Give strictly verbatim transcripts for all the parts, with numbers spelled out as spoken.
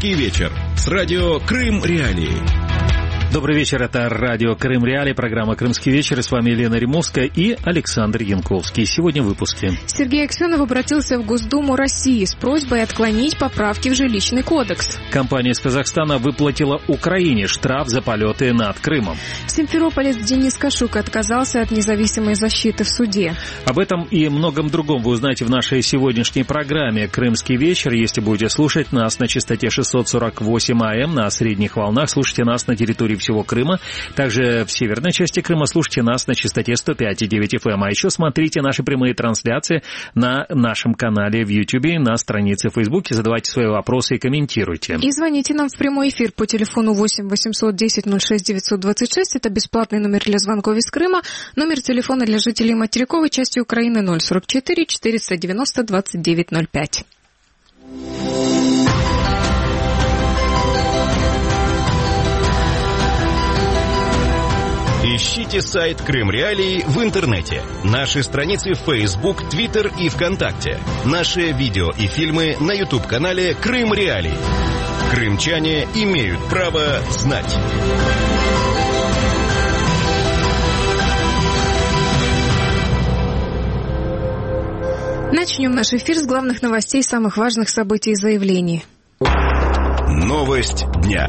Крымский вечер с радио «Крым Реалии». Добрый вечер, это радио «Крым Реалии», программа «Крымский вечер». И с вами Елена Римовская и Александр Янковский. Сегодня в выпуске. Сергей Аксенов обратился в Госдуму России с просьбой отклонить поправки в жилищный кодекс. Компания из Казахстана выплатила Украине штраф за полеты над Крымом. Симферополец Денис Кашук отказался от независимой защиты в суде. Об этом и многом другом вы узнаете в нашей сегодняшней программе «Крымский вечер». Если будете слушать нас на частоте шестьсот сорок восемь АМ на средних волнах, слушайте нас на территории всего Крыма. Также в северной части Крыма слушайте нас на частоте сто пять и девять эф эм. А еще смотрите наши прямые трансляции на нашем канале в Ютьюбе, на странице в Фейсбуке. Задавайте свои вопросы и комментируйте. И звоните нам в прямой эфир по телефону восемь восемьсот десять ноль шесть девятьсот двадцать шесть. Это бесплатный номер для звонков из Крыма. Номер телефона для жителей материковой части Украины ноль сорок четыре четыреста девяносто двадцать девять ноль пять. Ищите сайт Крым Реалии в интернете. Наши страницы в Facebook, Twitter и ВКонтакте. Наши видео и фильмы на YouTube-канале Крым Реалии. Крымчане имеют право знать. Начнем наш эфир с главных новостей, самых важных событий и заявлений. Новость дня.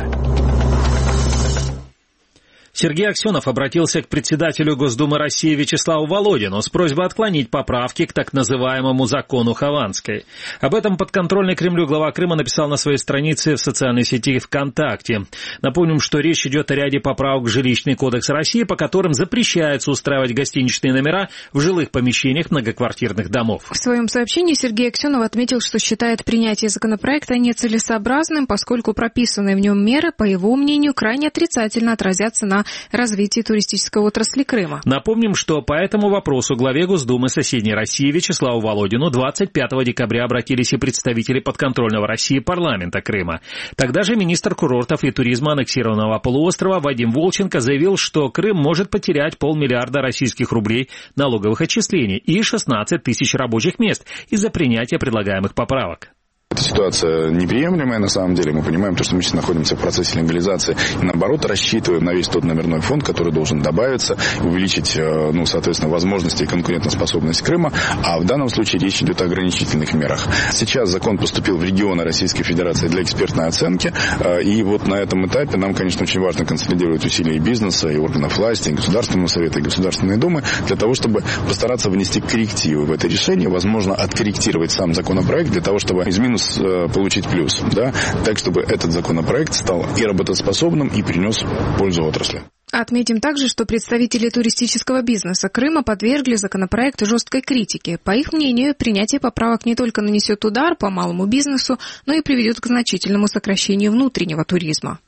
Сергей Аксенов обратился к председателю Госдумы России Вячеславу Володину с просьбой отклонить поправки к так называемому закону Хованской. Об этом подконтрольный Кремлю глава Крыма написал на своей странице в социальной сети ВКонтакте. Напомним, что речь идет о ряде поправок в жилищный кодекс России, по которым запрещается устраивать гостиничные номера в жилых помещениях многоквартирных домов. В своем сообщении Сергей Аксенов отметил, что считает принятие законопроекта нецелесообразным, поскольку прописанные в нем меры, по его мнению, крайне отрицательно отразятся на развитии туристической отрасли Крыма. Напомним, что по этому вопросу главе Госдумы соседней России Вячеславу Володину двадцать пятого декабря обратились и представители подконтрольного России парламента Крыма. Тогда же министр курортов и туризма аннексированного полуострова Вадим Волченко заявил, что Крым может потерять полмиллиарда российских рублей налоговых отчислений и шестнадцать тысяч рабочих мест из-за принятия предлагаемых поправок. Эта ситуация неприемлемая, на самом деле. Мы понимаем, то, что мы сейчас находимся в процессе легализации. И, наоборот, рассчитываем на весь тот номерной фонд, который должен добавиться, увеличить, ну, соответственно, возможности и конкурентоспособность Крыма. А в данном случае речь идет о ограничительных мерах. Сейчас закон поступил в регионы Российской Федерации для экспертной оценки. И вот на этом этапе нам, конечно, очень важно консолидировать усилия и бизнеса, и органов власти, и Государственного совета, и Государственной Думы, для того, чтобы постараться внести коррективы в это решение, возможно, откорректировать сам законопроект для того, чтобы из минуса получить плюс, да, так, чтобы этот законопроект стал и работоспособным, и принес пользу отрасли. Отметим также, что представители туристического бизнеса Крыма подвергли законопроекту жесткой критике. По их мнению, принятие поправок не только нанесет удар по малому бизнесу, но и приведет к значительному сокращению внутреннего туризма.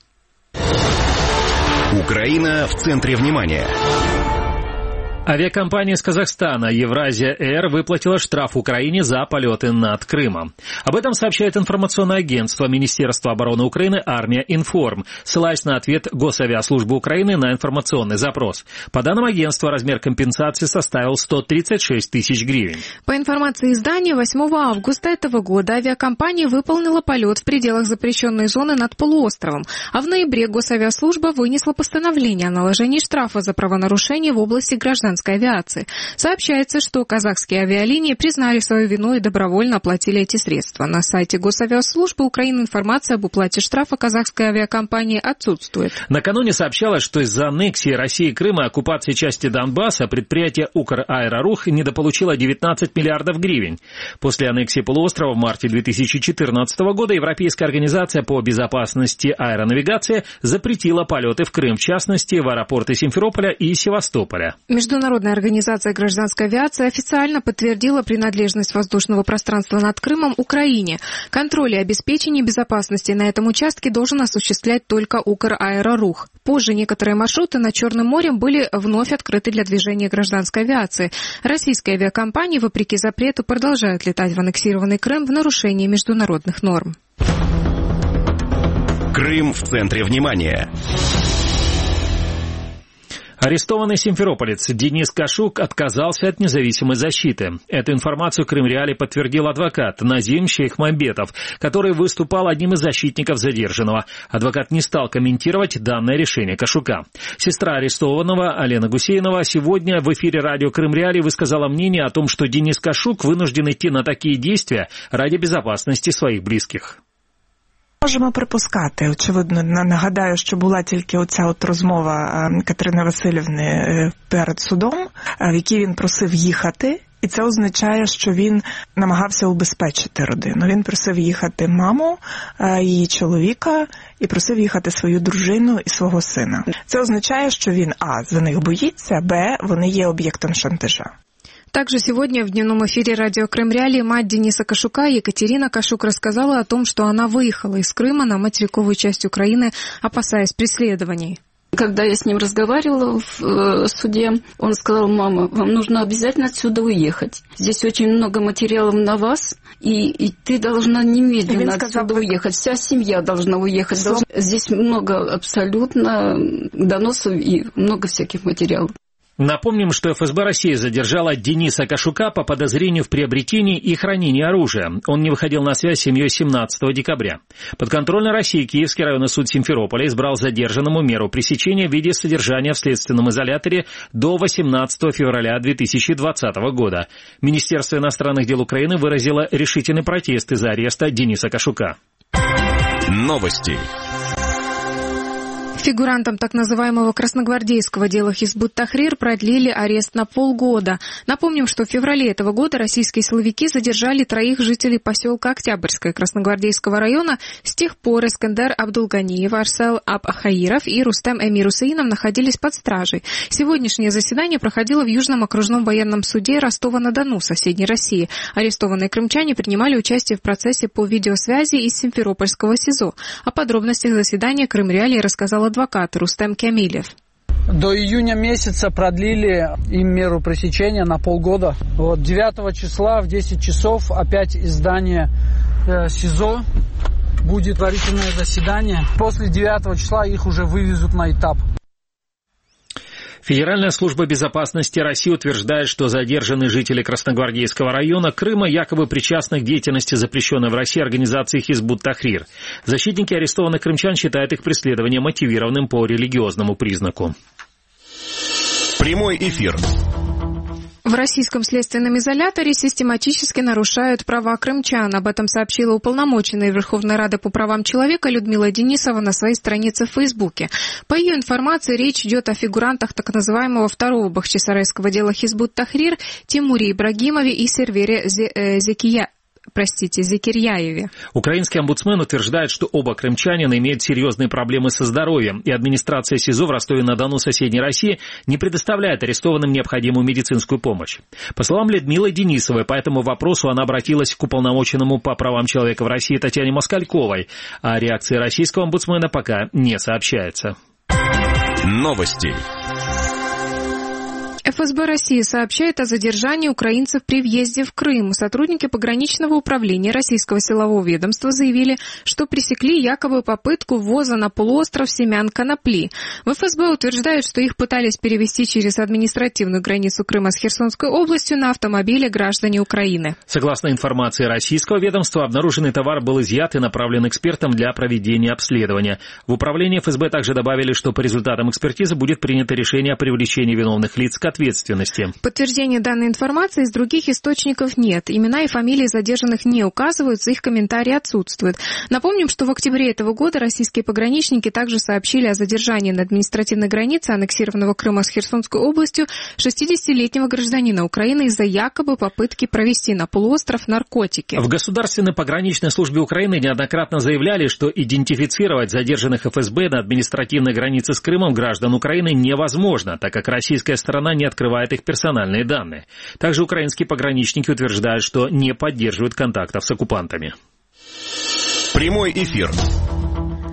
Украина в центре внимания. Авиакомпания из Казахстана «Евразия Эйр» выплатила штраф Украине за полеты над Крымом. Об этом сообщает информационное агентство Министерства обороны Украины «Армия Информ», ссылаясь на ответ Госавиаслужбы Украины на информационный запрос. По данным агентства, размер компенсации составил сто тридцать шесть тысяч гривен. По информации издания, восьмого августа этого года авиакомпания выполнила полет в пределах запрещенной зоны над полуостровом, а в ноябре Госавиаслужба вынесла постановление о наложении штрафа за правонарушение в области гражданской авиации. Сообщается, что казахские авиалинии признали свою вину и добровольно оплатили эти средства. На сайте Госавиаслужбы Украины информация об уплате штрафа казахской авиакомпании отсутствует. Накануне сообщалось, что из-за аннексии России Крыма и оккупации части Донбасса предприятие «Украэрорух» недополучило девятнадцать миллиардов гривен. После аннексии полуострова в марте две тысячи четырнадцатого года Европейская организация по безопасности аэронавигации запретила полеты в Крым, в частности, в аэропорты Симферополя и Севастополя. Международная организация гражданской авиации официально подтвердила принадлежность воздушного пространства над Крымом Украине. Контроль и обеспечение безопасности на этом участке должен осуществлять только «Украэрорух». Позже некоторые маршруты над Черным морем были вновь открыты для движения гражданской авиации. Российские авиакомпании, вопреки запрету, продолжают летать в аннексированный Крым в нарушении международных норм. Крым в центре внимания. Арестованный симферополец Денис Кашук отказался от независимой защиты. Эту информацию Крым-Реали подтвердил адвокат Назим Шейхмамбетов, который выступал одним из защитников задержанного. Адвокат не стал комментировать данное решение Кашука. Сестра арестованного Алена Гусейнова сегодня в эфире радио Крым-Реали высказала мнение о том, что Денис Кашук вынужден идти на такие действия ради безопасности своих близких. Можемо припускати. Очевидно, нагадаю, що була тільки оця от розмова Катерини Васильівни перед судом, в якій він просив їхати. І це означає, що він намагався убезпечити родину. Він просив їхати маму, її чоловіка, і просив їхати свою дружину і свого сина. Це означає, що він, а, за них боїться, б, вони є об'єктом шантажа. Также сегодня в дневном эфире радио Крым-Реали мать Дениса Кашука Екатерина Кашук рассказала о том, что она выехала из Крыма на материковую часть Украины, опасаясь преследований. Когда я с ним разговаривала в э, суде, он сказал: мама, вам нужно обязательно отсюда уехать. Здесь очень много материалов на вас, и, и ты должна немедленно сказал, отсюда уехать. Вся семья должна уехать. Должна... Здесь много абсолютно доносов и много всяких материалов. Напомним, что эф эс бэ России задержала Дениса Кашука по подозрению в приобретении и хранении оружия. Он не выходил на связь с семьей семнадцатого декабря. Подконтрольной России Киевский районный суд Симферополя избрал задержанному меру пресечения в виде содержания в следственном изоляторе до восемнадцатого февраля две тысячи двадцатого года. Министерство иностранных дел Украины выразило решительный протест из-за ареста Дениса Кашука. Новости. Фигурантам так называемого красногвардейского дела Хизбут Тахрир продлили арест на полгода. Напомним, что в феврале этого года российские силовики задержали троих жителей поселка Октябрьское Красногвардейского района. С тех пор Искандер Абдулганиев, Арсел Аб-Ахаиров и Рустем Эмир Усейнов находились под стражей. Сегодняшнее заседание проходило в Южном окружном военном суде Ростова-на-Дону, соседней России. Арестованные крымчане принимали участие в процессе по видеосвязи из Симферопольского СИЗО. О подробностях заседания Крым-Реали рассказал адвокат Рустем Камилев. До июня месяца продлили им меру пресечения на полгода. Вот девятого числа в десять часов опять из здания э, СИЗО будет предварительное заседание. После девятого числа их уже вывезут на этап. Федеральная служба безопасности России утверждает, что задержанные жители Красногвардейского района Крыма якобы причастны к деятельности запрещенной в России организации Хизбут Тахрир. Защитники арестованных крымчан считают их преследование мотивированным по религиозному признаку. Прямой эфир. В российском следственном изоляторе систематически нарушают права крымчан. Об этом сообщила уполномоченная Верховной Рады по правам человека Людмила Денисова на своей странице в Фейсбуке. По ее информации, речь идет о фигурантах так называемого второго бахчисарайского дела Хизбут Тахрир Тимуре Ибрагимове и Сервере Зекия. Простите, Зекирьяеве. Украинский омбудсмен утверждает, что оба крымчанина имеют серьезные проблемы со здоровьем, и администрация СИЗО в Ростове-на-Дону соседней России не предоставляет арестованным необходимую медицинскую помощь. По словам Людмилы Денисовой, по этому вопросу она обратилась к уполномоченному по правам человека в России Татьяне Москальковой, а реакции российского омбудсмена пока не сообщается. Новости. эф эс бэ России сообщает о задержании украинцев при въезде в Крым. Сотрудники пограничного управления российского силового ведомства заявили, что пресекли якобы попытку ввоза на полуостров семян конопли. В эф эс бэ утверждают, что их пытались перевезти через административную границу Крыма с Херсонской областью на автомобиле граждане Украины. Согласно информации российского ведомства, обнаруженный товар был изъят и направлен экспертам для проведения обследования. В управлении эф эс бэ также добавили, что по результатам экспертизы будет принято решение о привлечении виновных лиц к ответственности. Подтверждения данной информации из других источников нет. Имена и фамилии задержанных не указываются, их комментарии отсутствуют. Напомним, что в октябре этого года российские пограничники также сообщили о задержании на административной границе аннексированного Крыма с Херсонской областью шестидесятилетнего гражданина Украины из-за якобы попытки провести на полуостров наркотики. В Государственной пограничной службе Украины неоднократно заявляли, что идентифицировать задержанных эф эс бэ на административной границе с Крымом граждан Украины невозможно, так как российская сторона не открывает их персональные данные. Также украинские пограничники утверждают, что не поддерживают контактов с оккупантами. Прямой эфир.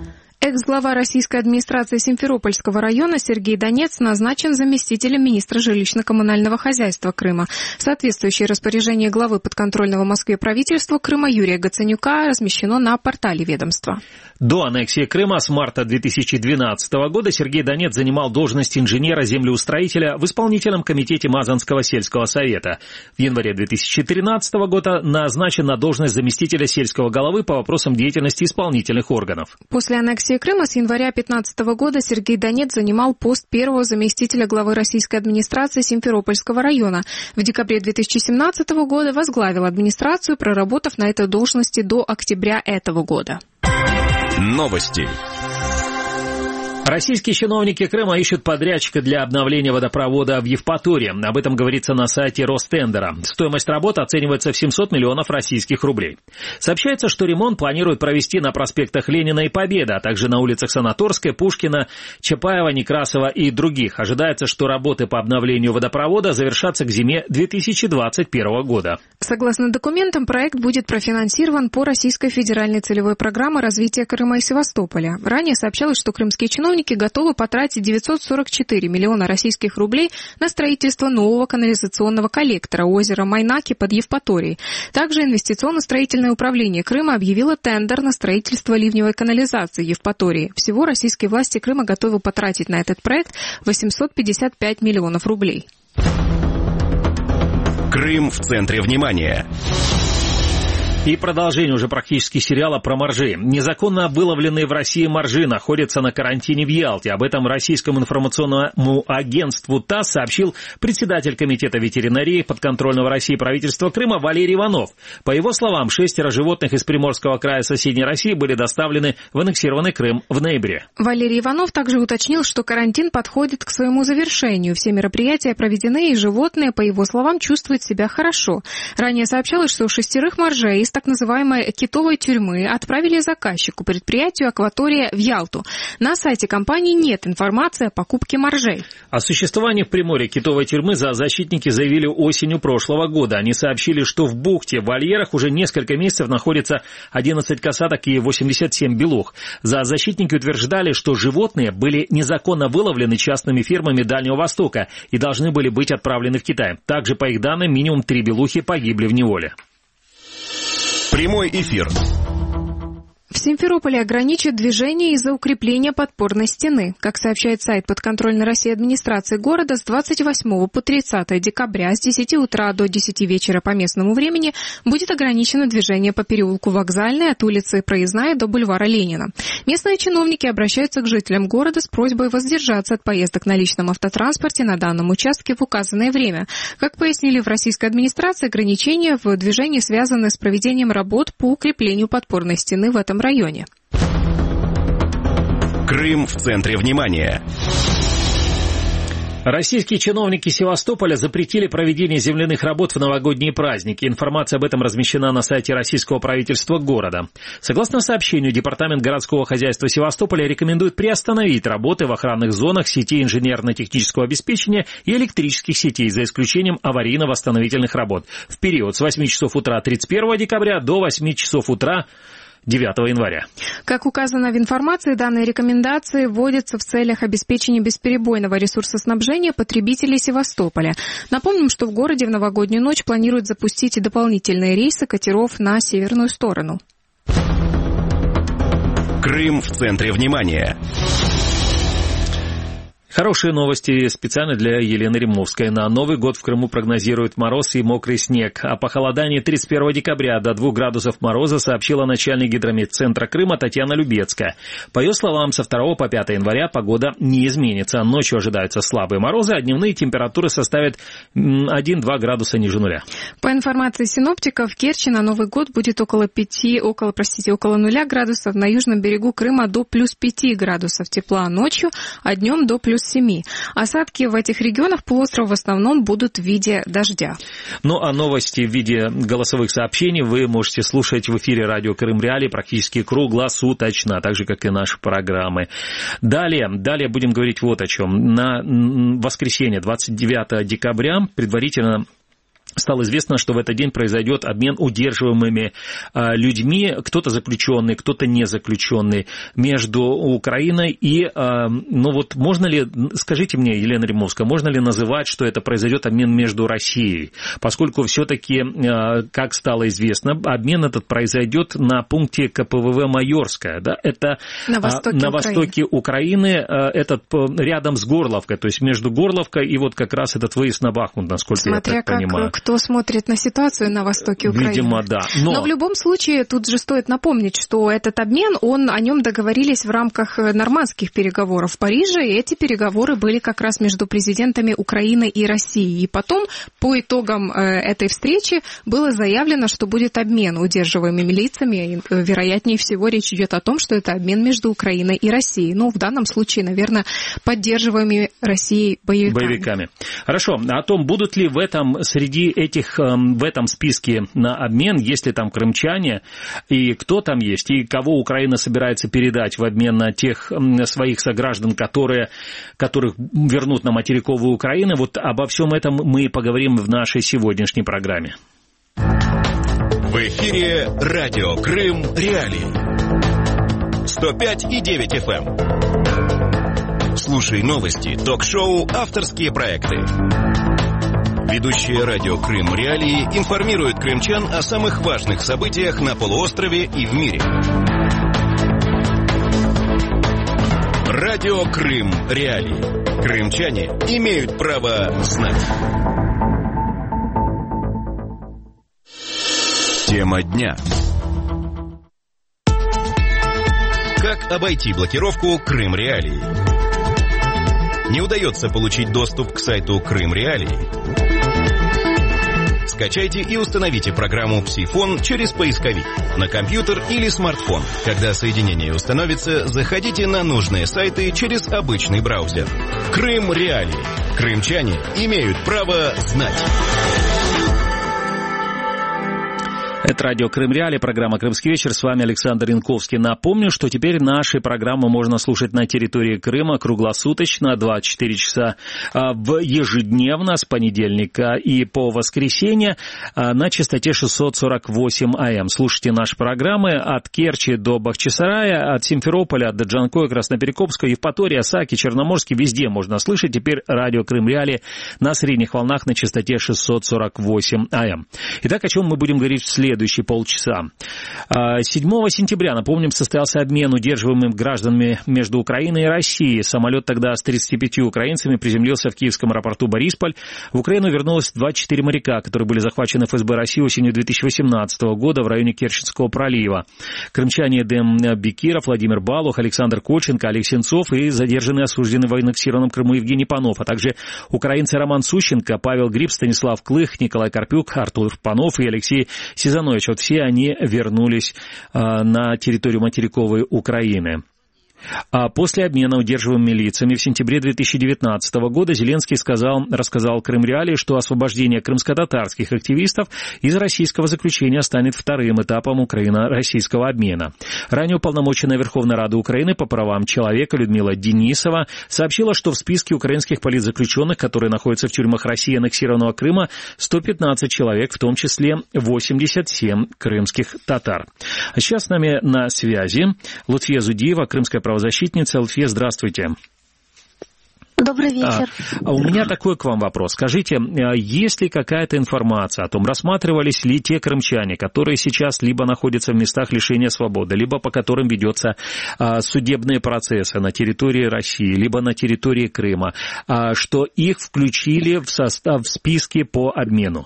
Экс-глава российской администрации Симферопольского района Сергей Донец назначен заместителем министра жилищно-коммунального хозяйства Крыма. Соответствующее распоряжение главы подконтрольного Москве правительства Крыма Юрия Гаценюка размещено на портале ведомства. До аннексии Крыма с марта две тысячи двенадцатого года Сергей Донец занимал должность инженера-землеустроителя в исполнительном комитете Мазанского сельского совета. В январе две тысячи тринадцатого года назначен на должность заместителя сельского головы по вопросам деятельности исполнительных органов. После аннексии Крыма с января две тысячи пятнадцатого года Сергей Донец занимал пост первого заместителя главы российской администрации Симферопольского района. В декабре две тысячи семнадцатого года возглавил администрацию, проработав на этой должности до октября этого года. Новости. Российские чиновники Крыма ищут подрядчика для обновления водопровода в Евпатории. Об этом говорится на сайте Ростендера. Стоимость работы оценивается в семьсот миллионов российских рублей. Сообщается, что ремонт планируют провести на проспектах Ленина и Победы, а также на улицах Санаторская, Пушкина, Чапаева, Некрасова и других. Ожидается, что работы по обновлению водопровода завершатся к зиме две тысячи двадцать первого года. Согласно документам, проект будет профинансирован по Российской федеральной целевой программе развития Крыма и Севастополя. Ранее сообщалось, что крымские чиновники готовы потратить девятьсот сорок четыре миллиона российских рублей на строительство нового канализационного коллектора озера Майнаки под Евпаторией. Также инвестиционно-строительное управление Крыма объявило тендер на строительство ливневой канализации Евпатории. Всего российские власти Крыма готовы потратить на этот проект восемьсот пятьдесят пять миллионов рублей. Крым в центре внимания. И продолжение уже практически сериала про моржей. Незаконно выловленные в России моржи находятся на карантине в Ялте. Об этом российскому информационному агентству ТАСС сообщил председатель комитета ветеринарии подконтрольного России правительства Крыма Валерий Иванов. По его словам, шестеро животных из Приморского края соседней России были доставлены в аннексированный Крым в ноябре. Валерий Иванов также уточнил, что карантин подходит к своему завершению. Все мероприятия проведены, и животные, по его словам, чувствуют себя хорошо. Ранее сообщалось, что шестерых моржей из так называемой китовой тюрьмы отправили заказчику, предприятию «Акватория» в Ялту. На сайте компании нет информации о покупке моржей. О существовании в Приморье китовой тюрьмы зоозащитники заявили осенью прошлого года. Они сообщили, что в бухте в вольерах уже несколько месяцев находится одиннадцать касаток и восемьдесят семь белух. Зоозащитники утверждали, что животные были незаконно выловлены частными фирмами Дальнего Востока и должны были быть отправлены в Китай. Также, по их данным, минимум три белухи погибли в неволе. Прямой эфир. В Симферополе ограничат движение из-за укрепления подпорной стены. Как сообщает сайт подконтрольной России администрации города, с двадцать восьмого по тридцатое декабря с десяти утра до десяти вечера по местному времени будет ограничено движение по переулку Вокзальной от улицы Проездная до бульвара Ленина. Местные чиновники обращаются к жителям города с просьбой воздержаться от поездок на личном автотранспорте на данном участке в указанное время. Как пояснили в российской администрации, ограничения в движении связаны с проведением работ по укреплению подпорной стены в этом районе. Крым в центре внимания. Российские чиновники Севастополя запретили проведение земляных работ в новогодние праздники. Информация об этом размещена на сайте российского правительства города. Согласно сообщению, Департамент городского хозяйства Севастополя рекомендует приостановить работы в охранных зонах сетей инженерно-технического обеспечения и электрических сетей, за исключением аварийно-восстановительных работ, в период с восьми часов утра тридцать первого декабря до восьми часов утра девятого января. Как указано в информации, данные рекомендации вводятся в целях обеспечения бесперебойного ресурсоснабжения потребителей Севастополя. Напомним, что в городе в новогоднюю ночь планируют запустить и дополнительные рейсы катеров на северную сторону. Крым в центре внимания. Хорошие новости специально для Елены Римовской. На Новый год в Крыму прогнозируют мороз и мокрый снег. О похолодании тридцать первого декабря до двух градусов мороза сообщила начальник гидрометцентра Крыма Татьяна Любецкая. По ее словам, со второго по пятое января погода не изменится. Ночью ожидаются слабые морозы, а дневные температуры составят один-два градуса ниже нуля. По информации синоптиков, в Керчи на Новый год будет около пяти, около, простите, около нуля градусов, на южном берегу Крыма до плюс пяти градусов тепла ночью, а днем до плюс семи. Осадки в этих регионах полуострова в основном будут в виде дождя. Ну а новости в виде голосовых сообщений вы можете слушать в эфире радио Крым Реалии практически круглосуточно, так же, как и наши программы. Далее, далее будем говорить вот о чем. На воскресенье, двадцать девятого декабря, предварительно стало известно, что в этот день произойдет обмен удерживаемыми а, людьми, кто-то заключенный, кто-то не заключенный, между Украиной и, а, ну вот можно ли, скажите мне, Елена Римовская, можно ли называть, что это произойдет обмен между Россией, поскольку все-таки, а, как стало известно, обмен этот произойдет на пункте ка пэ вэ вэ Майорская, да, это на востоке, а, на востоке Украины, а, этот рядом с Горловкой, то есть между Горловкой и вот как раз этот выезд на Бахмут, насколько Смотря я так как, понимаю. Кто смотрит на ситуацию на востоке Украины. Видимо, да. Но... Но в любом случае, тут же стоит напомнить, что этот обмен, он, о нем договорились в рамках нормандских переговоров в Париже, и эти переговоры были как раз между президентами Украины и России. И потом, по итогам этой встречи, было заявлено, что будет обмен удерживаемыми лицами. И, вероятнее всего, речь идет о том, что это обмен между Украиной и Россией. Ну, в данном случае, наверное, поддерживаемыми Россией боевиками. боевиками. Хорошо. О том, будут ли в этом среди этих, в этом списке на обмен, есть ли там крымчане, и кто там есть, и кого Украина собирается передать в обмен на тех своих сограждан, которые, которых вернут на материковую Украину, вот обо всем этом мы поговорим в нашей сегодняшней программе. В эфире радио Крым Реалии. сто пять и девять эф эм. Слушай новости, ток-шоу, авторские проекты. Ведущие радио Крым Реалии информируют крымчан о самых важных событиях на полуострове и в мире. Радио Крым Реалии. Крымчане имеют право знать. Тема дня. Как обойти блокировку Крым Реалии? Не удается получить доступ к сайту Крым Реалии? Скачайте и установите программу «Псифон» через поисковик на компьютер или смартфон. Когда соединение установится, заходите на нужные сайты через обычный браузер. Крым Реалии. Крымчане имеют право знать. Это радио Крым Реалии, программа «Крымский вечер». С вами Александр Янковский. Напомню, что теперь наши программы можно слушать на территории Крыма круглосуточно, двадцать четыре часа в ежедневно, с понедельника и по воскресенье на частоте шестьсот сорок восемь эй эм. Слушайте наши программы от Керчи до Бахчисарая, от Симферополя до Джанкоя, Красноперекопска, Евпатории, Осаки, Черноморский. Везде можно слышать. Теперь радио Крым Реалии на средних волнах на частоте шестьсот сорок восемь эй эм. Итак, о чем мы будем говорить в следующем следующие полчаса. седьмого сентября, напомним, состоялся обмен удерживаемыми гражданами между Украиной и Россией. Самолет тогда с тридцатью пятью украинцами приземлился в киевском аэропорту Борисполь. В Украину вернулось двадцать четыре моряка, которые были захвачены эф эс бэ России осенью две тысячи восемнадцатого года в районе Керченского пролива. Крымчане Эдем Бекиров, Владимир Балух, Александр Кольченко, Олег Сенцов и задержанные осужденные в аннексированном Крыму Евгений Панов, а также украинцы Роман Сущенко, Павел Гриб, Станислав Клых, Николай Карпюк, Артур Панов и Алексей Сизанович. Вот все они вернулись а, на территорию материковой Украины. А после обмена удерживаемыми лицами в сентябре две тысячи девятнадцатого года Зеленский сказал, рассказал Крым Реалии, что освобождение крымско-татарских активистов из российского заключения станет вторым этапом украино-российского обмена. Ранее уполномоченная Верховной Рады Украины по правам человека Людмила Денисова сообщила, что в списке украинских политзаключенных, которые находятся в тюрьмах России и аннексированного Крыма, сто пятнадцать человек, в том числе восемьдесят семь крымских татар. А сейчас с нами на связи Лутфия Зудиева, крымская правозащитница. Лутфия, здравствуйте. Добрый вечер. А, а у меня такой к вам вопрос. Скажите, есть ли какая-то информация о том, рассматривались ли те крымчане, которые сейчас либо находятся в местах лишения свободы, либо по которым ведется а, судебные процессы на территории России, либо на территории Крыма, а, что их включили в состав в списки по обмену?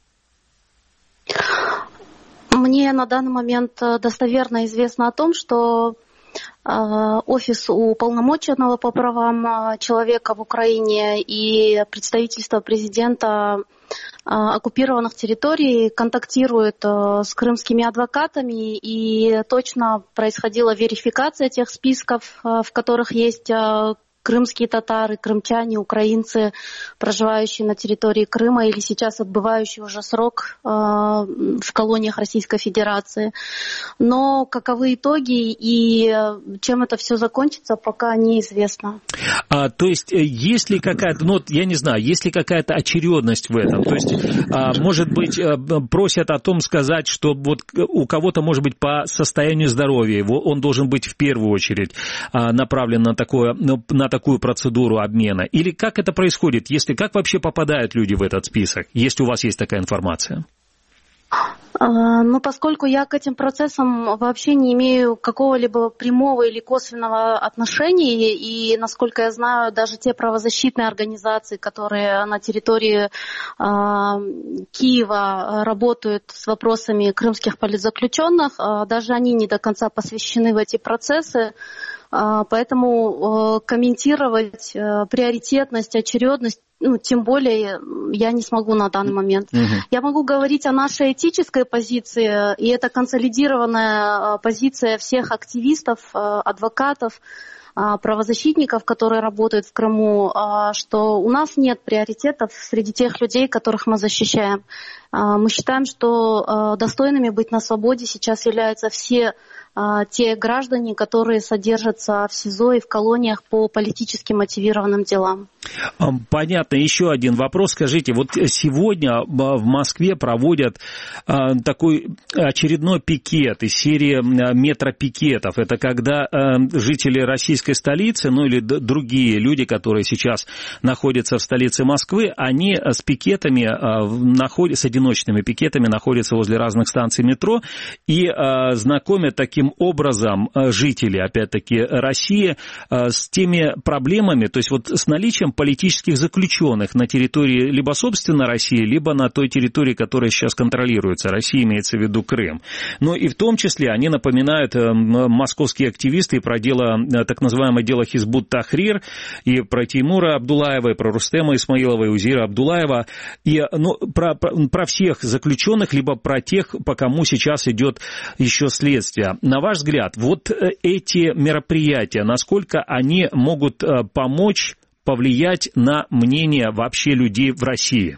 Мне на данный момент достоверно известно о том, что Офис уполномоченного по правам человека в Украине и представительство президента оккупированных территорий контактируют с крымскими адвокатами, и точно происходила верификация тех списков, в которых есть крымские татары, крымчане, украинцы, проживающие на территории Крыма или сейчас отбывающие уже срок э, в колониях Российской Федерации. Но каковы итоги и чем это все закончится, пока неизвестно. А, то есть есть ли какая-то, ну я не знаю, есть ли какая-то очередность в этом? То есть, а, может быть, просят о том сказать, что вот у кого-то, может быть, по состоянию здоровья его, он должен быть в первую очередь а, направлен на такое, на такую процедуру обмена? Или как это происходит? Если как вообще попадают люди в этот список, если у вас есть такая информация? Ну, поскольку я к этим процессам вообще не имею какого-либо прямого или косвенного отношения, и, насколько я знаю, даже те правозащитные организации, которые на территории э, Киева работают с вопросами крымских политзаключенных, э, даже они не до конца посвящены в эти процессы. Поэтому комментировать приоритетность, очередность, ну, тем более я не смогу на данный момент. Uh-huh. Я могу говорить о нашей этической позиции, и это консолидированная позиция всех активистов, адвокатов, правозащитников, которые работают в Крыму, что у нас нет приоритетов среди тех людей, которых мы защищаем. Мы считаем, что достойными быть на свободе сейчас являются все те граждане, которые содержатся в СИЗО и в колониях по политически мотивированным делам. Понятно. Еще один вопрос. Скажите, вот сегодня в Москве проводят такой очередной пикет из серии метропикетов. Это когда жители российской столицы, ну или другие люди, которые сейчас находятся в столице Москвы, они с пикетами, с одиночными пикетами находятся возле разных станций метро и знакомят таким образом жители, опять-таки, России с теми проблемами, то есть вот с наличием политических заключенных на территории либо, собственно, России, либо на той территории, которая сейчас контролируется. Россия имеется в виду Крым. Но и в том числе они напоминают московские активисты про дело, так называемое дело Хизбут Тахрир, и про Теймура Абдулаева, и про Рустема Исмаилова, и Узира Абдулаева, и ну, про, про, про всех заключенных, либо про тех, по кому сейчас идет еще следствие. На ваш взгляд, вот эти мероприятия, насколько они могут помочь, повлиять на мнение вообще людей в России?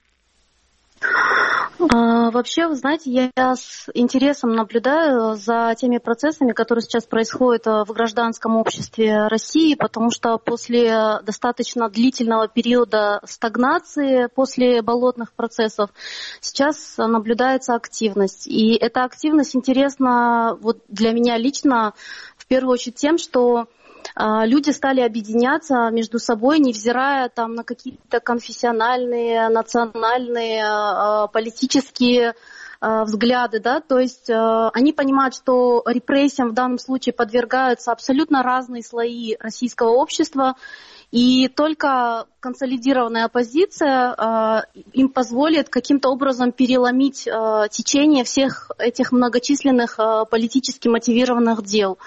Вообще, вы знаете, я с интересом наблюдаю за теми процессами, которые сейчас происходят в гражданском обществе России, потому что после достаточно длительного периода стагнации, после болотных процессов, сейчас наблюдается активность. И эта активность интересна вот для меня лично в первую очередь тем, что люди стали объединяться между собой, невзирая там, на какие-то конфессиональные, национальные, политические взгляды, да, то есть они понимают, что репрессиям в данном случае подвергаются абсолютно разные слои российского общества, и только консолидированная оппозиция им позволит каким-то образом переломить течение всех этих многочисленных политически мотивированных дел.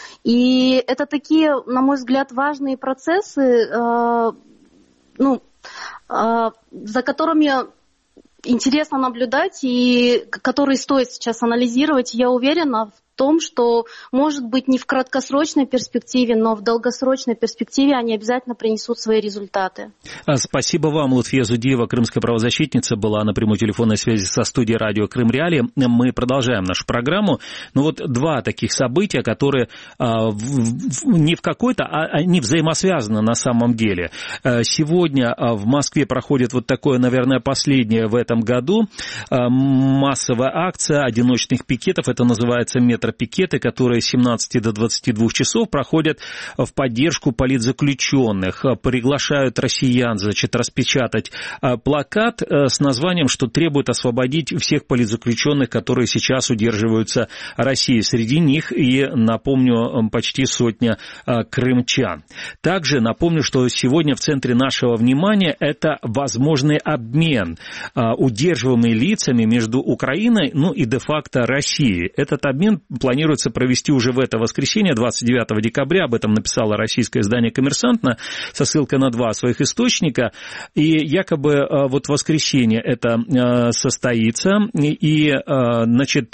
И это такие, на мой взгляд, важные процессы, э, ну, э, за которыми интересно наблюдать и которые стоит сейчас анализировать. Я уверена в том, что, может быть, не в краткосрочной перспективе, но в долгосрочной перспективе они обязательно принесут свои результаты. Спасибо вам. Лутфия Зудиева, крымская правозащитница, была на прямой телефонной связи со студией радио Крым Реалии. Мы продолжаем нашу программу. Ну вот два таких события, которые а, в, в, не в какой-то, а они взаимосвязаны на самом деле. Сегодня в Москве проходит вот такое, наверное, последнее в этом году а, массовая акция одиночных пикетов. Это называется метро пикеты, которые с семнадцати до двадцати двух часов проходят в поддержку политзаключенных. Приглашают россиян, значит, распечатать плакат с названием, что требует освободить всех политзаключенных, которые сейчас удерживаются Россией. Среди них, и, напомню, почти сотня крымчан. Также напомню, что сегодня в центре нашего внимания это возможный обмен удерживаемыми лицами между Украиной, ну и де-факто Россией. Этот обмен планируется провести уже в это воскресенье, двадцать девятого декабря, об этом написало российское издание «Коммерсант» со ссылкой на два своих источника, и якобы вот в воскресенье это состоится, и, значит,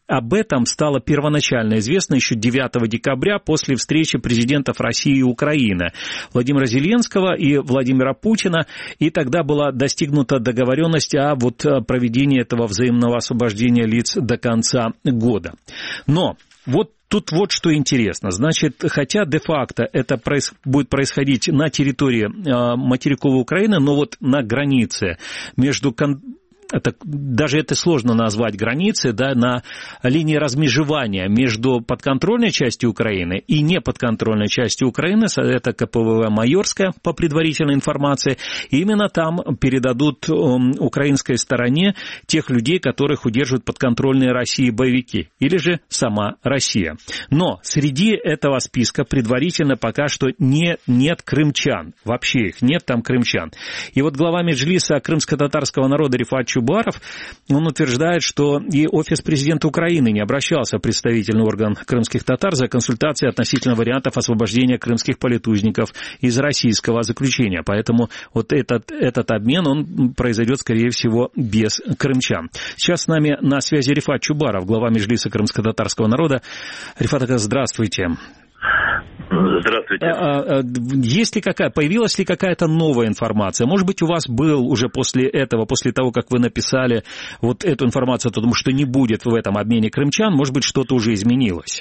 об этом стало первоначально известно еще девятого декабря после встречи президентов России и Украины Владимира Зеленского и Владимира Путина, и тогда была достигнута договоренность о вот проведении этого взаимного освобождения лиц до конца года. Но вот тут вот что интересно. Значит, хотя де-факто это проис... будет происходить на территории э, материковой Украины, но вот на границе между... Кон... Это, даже это сложно назвать границей, да, на линии размежевания между подконтрольной частью Украины и неподконтрольной частью Украины, это ка пэ вэ вэ Майорская, по предварительной информации, и именно там передадут украинской стороне тех людей, которых удерживают подконтрольные России боевики, или же сама Россия. Но среди этого списка предварительно пока что не, нет крымчан, вообще их нет там крымчан. И вот глава Меджлиса крымско-татарского народа Рифат Чубаров, он утверждает, что и офис президента Украины не обращался в представительный орган крымских татар за консультацией относительно вариантов освобождения крымских политузников из российского заключения. Поэтому вот этот, этот обмен, он произойдет, скорее всего, без крымчан. Сейчас с нами на связи Рифат Чубаров, глава Меджлиса крымско-татарского народа. Рифат, здравствуйте. Здравствуйте. Есть ли какая, появилась ли какая-то новая информация? Может быть, у вас был уже после этого, после того, как вы написали вот эту информацию, потому что не будет в этом обмене крымчан, может быть, что-то уже изменилось?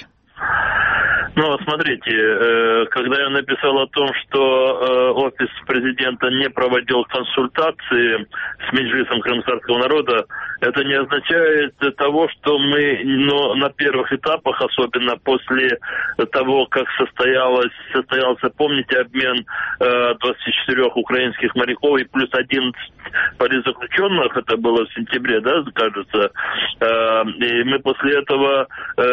Ну, смотрите, когда я написал о том, что офис президента не проводил консультации с Меджлисом крымского народа, это не означает того, что мы, но на первых этапах, особенно после того, как состоялось, состоялся, помните, обмен двадцати четырёх украинских моряков и плюс одиннадцать политзаключенных, это было в сентябре, да, кажется, и мы после этого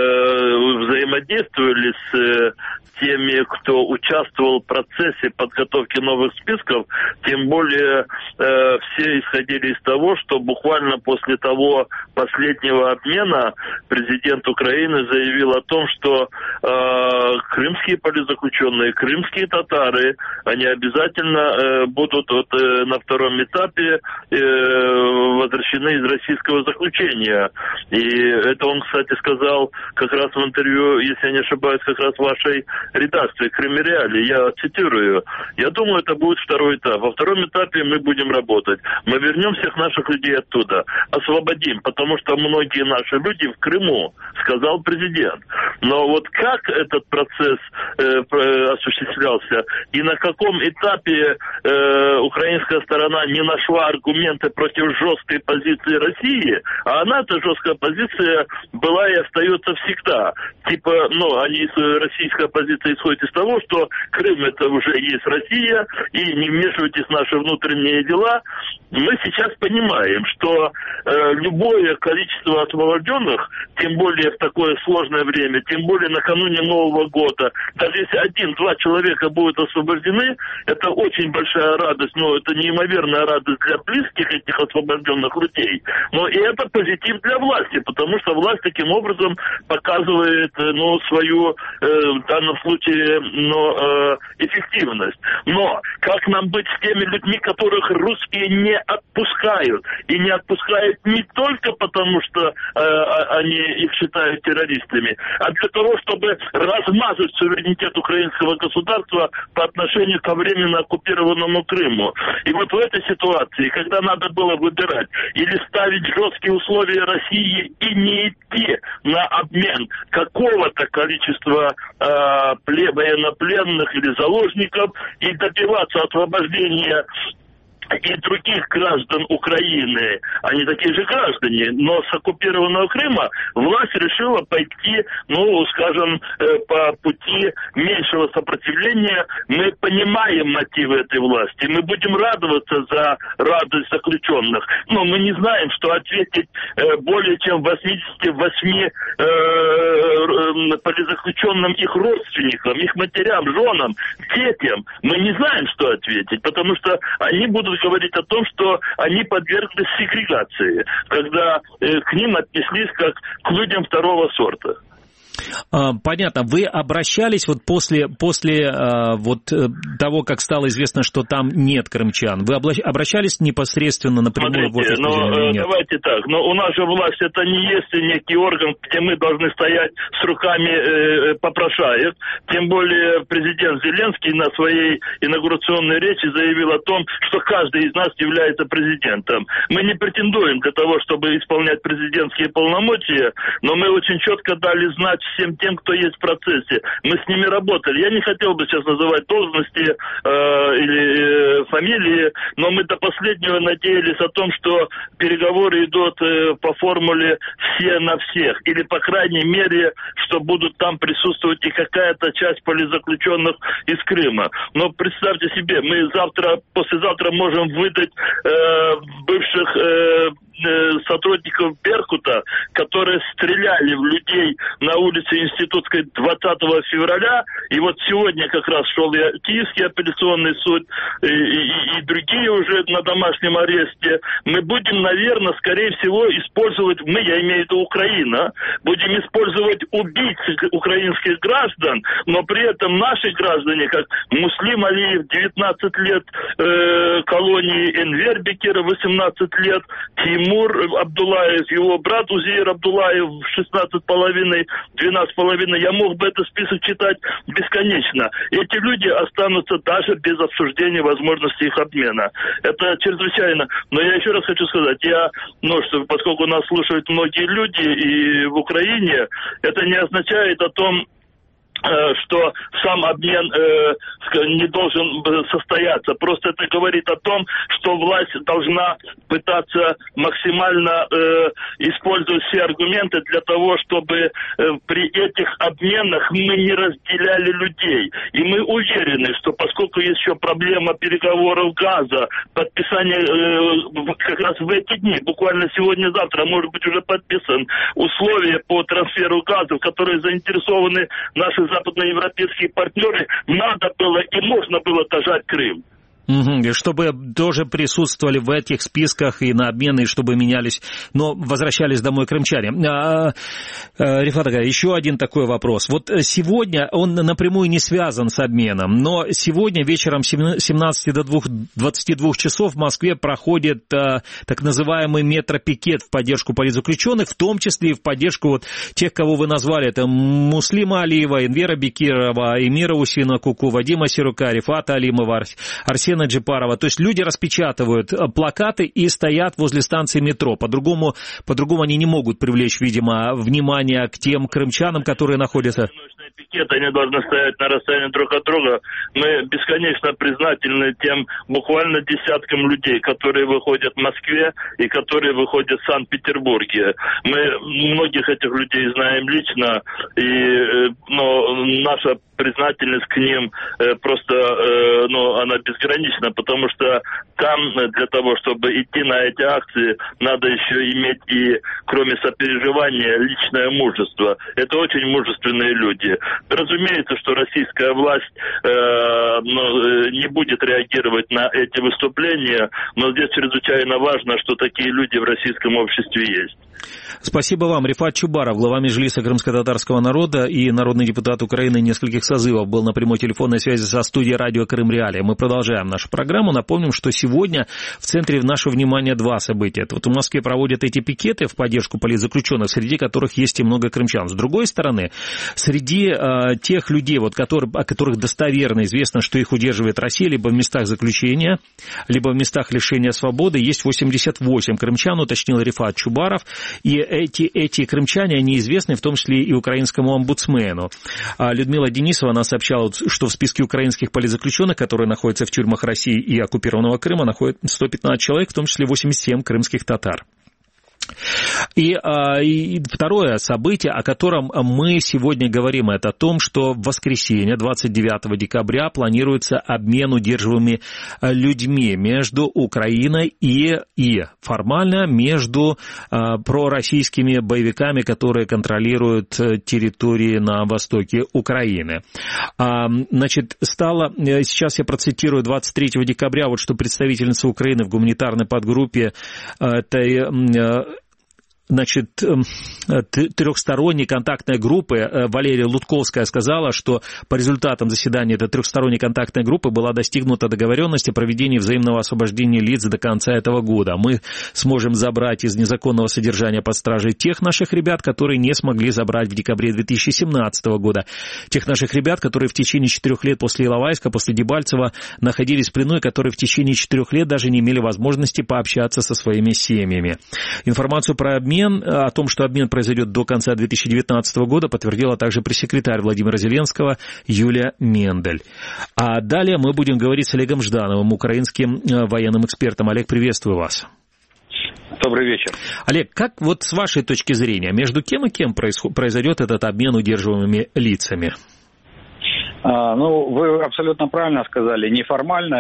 взаимодействовали с теми, кто участвовал в процессе подготовки новых списков, тем более э, все исходили из того, что буквально после того последнего обмена президент Украины заявил о том, что э, крымские политзаключенные, крымские татары, они обязательно э, будут вот, э, на втором этапе э, возвращены из российского заключения. И это он, кстати, сказал как раз в интервью, если я не ошибаюсь, как раз в вашей редакции Крым Реалии, я цитирую: я думаю, это будет второй этап. Во втором этапе мы будем работать. Мы вернем всех наших людей оттуда, освободим, потому что многие наши люди в Крыму, сказал президент. Но вот как этот процесс э, осуществлялся и на каком этапе э, украинская сторона не нашла аргументы против жесткой позиции России, а она, эта жесткая позиция, была и остается всегда. Типа, ну, они, российская позиция исходит из того, что Крым это уже есть Россия, и не вмешивайтесь в наши внутренние дела. Мы сейчас понимаем, что э, любое количество освобожденных, тем более в такое сложное время, тем более накануне Нового года, даже если один-два человека будут освобождены, это очень большая радость, но это неимоверная радость для близких этих освобожденных людей, но и это позитив для власти, потому что власть таким образом показывает, ну, свою, э, в данном случае, ну, э, эффективность. Но как нам быть с теми людьми, которых русские не отпускают, и не отпускают не только потому, что э, они их считают террористами, а для того, чтобы размазать суверенитет украинского государства по отношению ко временно оккупированному Крыму. И вот в этой ситуации, когда надо было выбирать или ставить жесткие условия России и не идти на обмен какого-то количества э, военнопленных или заложников и добиваться освобождения и других граждан Украины, они такие же граждане, но с оккупированного Крыма власть решила пойти, ну, скажем, по пути меньшего сопротивления. Мы понимаем мотивы этой власти, мы будем радоваться за радость заключенных, но мы не знаем, что ответить более чем восьмидесяти восьми э, политзаключенным, их родственникам, их матерям, женам, детям. Мы не знаем, что ответить, потому что они будут говорить о том, что они подверглись сегрегации, когда э, к ним отнеслись как к людям второго сорта. Понятно. Вы обращались вот после, после вот того, как стало известно, что там нет крымчан, вы обращались непосредственно напрямую в офис президента или нет? Давайте так, но у нас же власть это не есть некий орган, где мы должны стоять с руками э, попрошаек. Тем более президент Зеленский на своей инаугурационной речи заявил о том, что каждый из нас является президентом. Мы не претендуем для того, чтобы исполнять президентские полномочия, но мы очень четко дали знать всем тем, кто есть в процессе. Мы с ними работали. Я не хотел бы сейчас называть должности э, или э, фамилии, но мы до последнего надеялись о том, что переговоры идут э, по формуле «все на всех». Или, по крайней мере, что будут там присутствовать и какая-то часть политзаключенных из Крыма. Но представьте себе, мы завтра, послезавтра можем выдать э, бывших... Э, сотрудников Беркута, которые стреляли в людей на улице Институтской двадцатого февраля, и вот сегодня как раз шел и Киевский апелляционный суд, и, и, и другие уже на домашнем аресте. Мы будем, наверное, скорее всего, использовать, мы, я имею в виду Украина, будем использовать убийц украинских граждан, но при этом наши граждане, как Муслим Алиев, девятнадцать лет, э, колонии Энвер Бекира, восемнадцать лет, Тимур Абдулаев, его брат Узейр Абдулаев, шестнадцать с половиной, двенадцать с половиной, я мог бы этот список читать бесконечно. Эти люди останутся даже без обсуждения возможности их обмена. Это чрезвычайно. Но я еще раз хочу сказать, я, ну, что, поскольку нас слушают многие люди и в Украине, это не означает о том, что сам обмен э, не должен состояться. Просто это говорит о том, что власть должна пытаться максимально э, использовать все аргументы для того, чтобы э, при этих обменах мы не разделяли людей. И мы уверены, что поскольку есть еще проблема переговоров газа, подписание э, как раз в эти дни, буквально сегодня-завтра, может быть уже подписан условия по трансферу газа, в которые заинтересованы наши западноевропейские партнеры, надо было и можно было дожать Крым. Угу, чтобы тоже присутствовали в этих списках и на обмены, и чтобы менялись, но возвращались домой крымчане. А, а, Рифат Ага, еще один такой вопрос. Вот сегодня он напрямую не связан с обменом, но сегодня вечером с семнадцати до двадцати двух часов в Москве проходит а, так называемый метропикет в поддержку политзаключенных, в том числе и в поддержку вот тех, кого вы назвали. Это Муслима Алиева, Энвера Бекирова, Эмира Усина Куку, Вадима Сирука, Рифата Алимова, Арсена Джипарова. То есть люди распечатывают плакаты и стоят возле станции метро. По-другому, по-другому они не могут привлечь, видимо, внимание к тем крымчанам, которые находятся... Пикеты, они должны стоять на расстоянии друг от друга. Мы бесконечно признательны тем буквально десяткам людей, которые выходят в Москве и которые выходят в Санкт-Петербурге. Мы многих этих людей знаем лично, и, но наша признательность к ним э, просто, э, ну, она безгранична, потому что там для того, чтобы идти на эти акции, надо еще иметь и, кроме сопереживания, личное мужество. Это очень мужественные люди. Разумеется, что российская власть э, ну, не будет реагировать на эти выступления, но здесь чрезвычайно важно, что такие люди в российском обществе есть. Спасибо вам. Рифат Чубаров, глава Меджлиса крымско-татарского народа и народный депутат Украины нескольких созывов, был на прямой телефонной связи со студией радио Крым Реалии. Мы продолжаем нашу программу. Напомним, что сегодня в центре нашего внимания два события. Это вот в Москве проводят эти пикеты в поддержку политзаключенных, среди которых есть и много крымчан. С другой стороны, среди э, тех людей, вот, которые, о которых достоверно известно, что их удерживает Россия, либо в местах заключения, либо в местах лишения свободы, есть восемьдесят восемь крымчан, уточнил Рифат Чубаров. И эти, эти крымчане, они известны в том числе и украинскому омбудсмену. Людмила Денисова, она сообщала, что в списке украинских политзаключенных, которые находятся в тюрьмах России и оккупированного Крыма, находится сто пятнадцать человек, в том числе восемьдесят семь крымских татар. И, и второе событие, о котором мы сегодня говорим, это о том, что в воскресенье, двадцать девятого декабря, планируется обмен удерживаемыми людьми между Украиной и, и формально между а, пророссийскими боевиками, которые контролируют территории на востоке Украины. А, значит, стало, сейчас я процитирую, двадцать третьего декабря, вот что представительница Украины в гуманитарной подгруппе этой значит, трехсторонней контактной группы. Валерия Лутковская сказала, что по результатам заседания этой трехсторонней контактной группы была достигнута договоренность о проведении взаимного освобождения лиц до конца этого года. Мы сможем забрать из незаконного содержания под стражей тех наших ребят, которые не смогли забрать в декабре две тысячи семнадцатого года. Тех наших ребят, которые в течение четырех лет после Иловайска, после Дебальцева находились в плену и которые в течение четырех лет даже не имели возможности пообщаться со своими семьями. Информацию про обмен, о том, что обмен произойдет до конца две тысячи девятнадцатого года, подтвердила также пресс-секретарь Владимира Зеленского Юлия Мендель. А далее мы будем говорить с Олегом Ждановым, украинским военным экспертом. Олег, приветствую вас. Добрый вечер. Олег, как вот с вашей точки зрения, между кем и кем произойдет этот обмен удерживаемыми лицами? А, ну, вы абсолютно правильно сказали. Неформально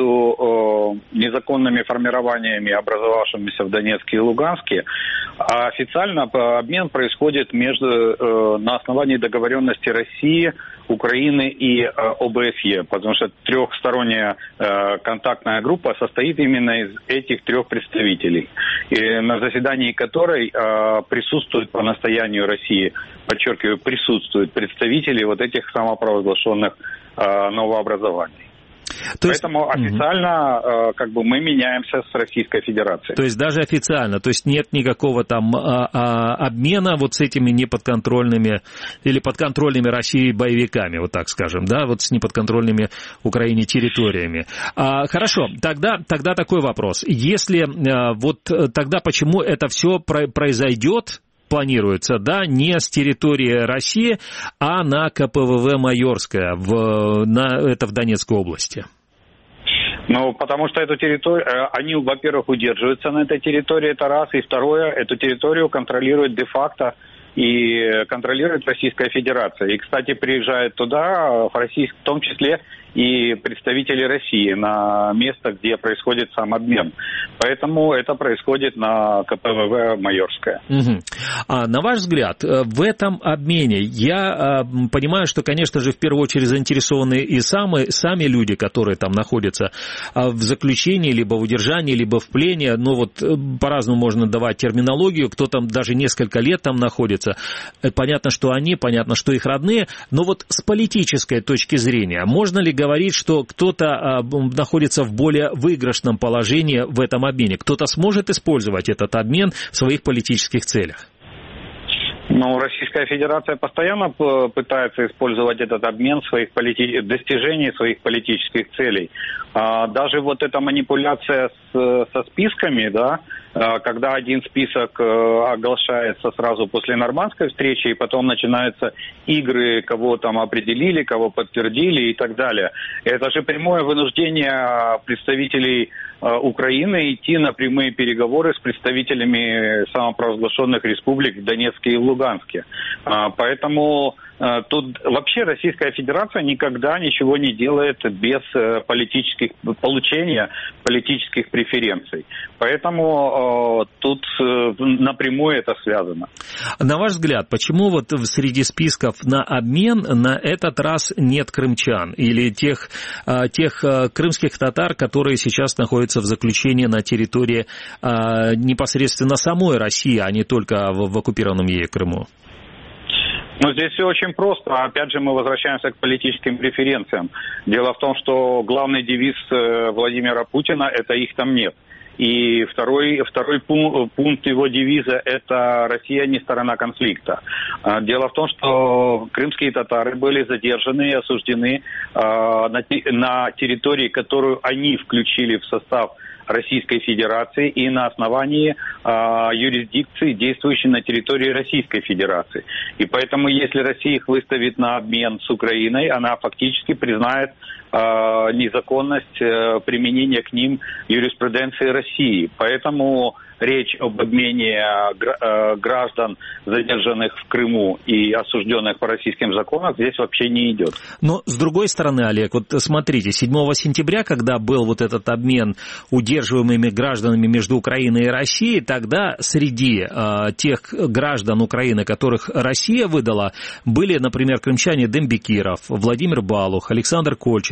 между э, незаконными формированиями, образовавшимися в Донецке и Луганске, а официально обмен происходит между, э, на основании договоренности России, Украины и э, ОБСЕ, потому что трехсторонняя э, контактная группа состоит именно из этих трех представителей, и на заседании которой э, присутствуют по настоянию России, подчеркиваю, присутствуют представители вот этих самопровозглашенных э, новообразований. То есть... Поэтому официально угу. э, как бы мы меняемся с Российской Федерацией. То есть даже официально, то есть нет никакого там а, а, обмена вот с этими неподконтрольными или подконтрольными России боевиками, вот так скажем, да, вот с неподконтрольными Украине территориями. А, хорошо, тогда, тогда такой вопрос. Если а, вот тогда почему это все произойдет, планируется, да, не с территории России, а на ка пэ вэ вэ Майорское, в, на, это в Донецкой области? Ну, потому что эту территорию, они, во-первых, удерживаются на этой территории, это раз, и второе, эту территорию контролирует де-факто и контролирует Российская Федерация. И, кстати, приезжают туда, в Россию, в том числе и представители России на место, где происходит сам обмен. Поэтому это происходит на ка пэ вэ вэ Майорское. Угу. А на ваш взгляд, в этом обмене, я понимаю, что, конечно же, в первую очередь заинтересованы и сами, сами люди, которые там находятся в заключении, либо в удержании, либо в плене, но вот по-разному можно давать терминологию, кто там даже несколько лет там находится. Понятно, что они, понятно, что их родные, но вот с политической точки зрения, можно ли говорить, что кто-то а, находится в более выигрышном положении в этом обмене? Кто-то сможет использовать этот обмен в своих политических целях? Ну, Российская Федерация постоянно пытается использовать этот обмен своих полити... достижений своих политических целей. А, даже вот эта манипуляция с, со списками, да, когда один список оглашается сразу после нормандской встречи, и потом начинаются игры, кого там определили, кого подтвердили и так далее. Это же прямое вынуждение представителей Украины идти на прямые переговоры с представителями самопровозглашенных республик в Донецке и в Луганске. Поэтому тут вообще Российская Федерация никогда ничего не делает без политических получения политических преференций. Поэтому тут напрямую это связано. На ваш взгляд, почему вот среди списков на обмен на этот раз нет крымчан или тех, тех крымских татар, которые сейчас находятся в заключении на территории непосредственно самой России, а не только в, в оккупированном ею Крыму? Ну, здесь все очень просто. Опять же, мы возвращаемся к политическим преференциям. Дело в том, что главный девиз Владимира Путина – это «их там нет». И второй, второй пункт его девиза – это «Россия не сторона конфликта». Дело в том, что крымские татары были задержаны и осуждены на территории, которую они включили в состав Российской Федерации и на основании э, юрисдикции, действующей на территории Российской Федерации. И поэтому, если Россия их выставит на обмен с Украиной, она фактически признает э, незаконность э, применения к ним юриспруденции России. Поэтому речь об обмене граждан, задержанных в Крыму и осужденных по российским законам, здесь вообще не идет. Но, с другой стороны, Олег, вот смотрите, седьмого сентября, когда был вот этот обмен удерживаемыми гражданами между Украиной и Россией, тогда среди э, тех граждан Украины, которых Россия выдала, были, например, крымчане Дембекиров, Владимир Балух, Александр Кольчин,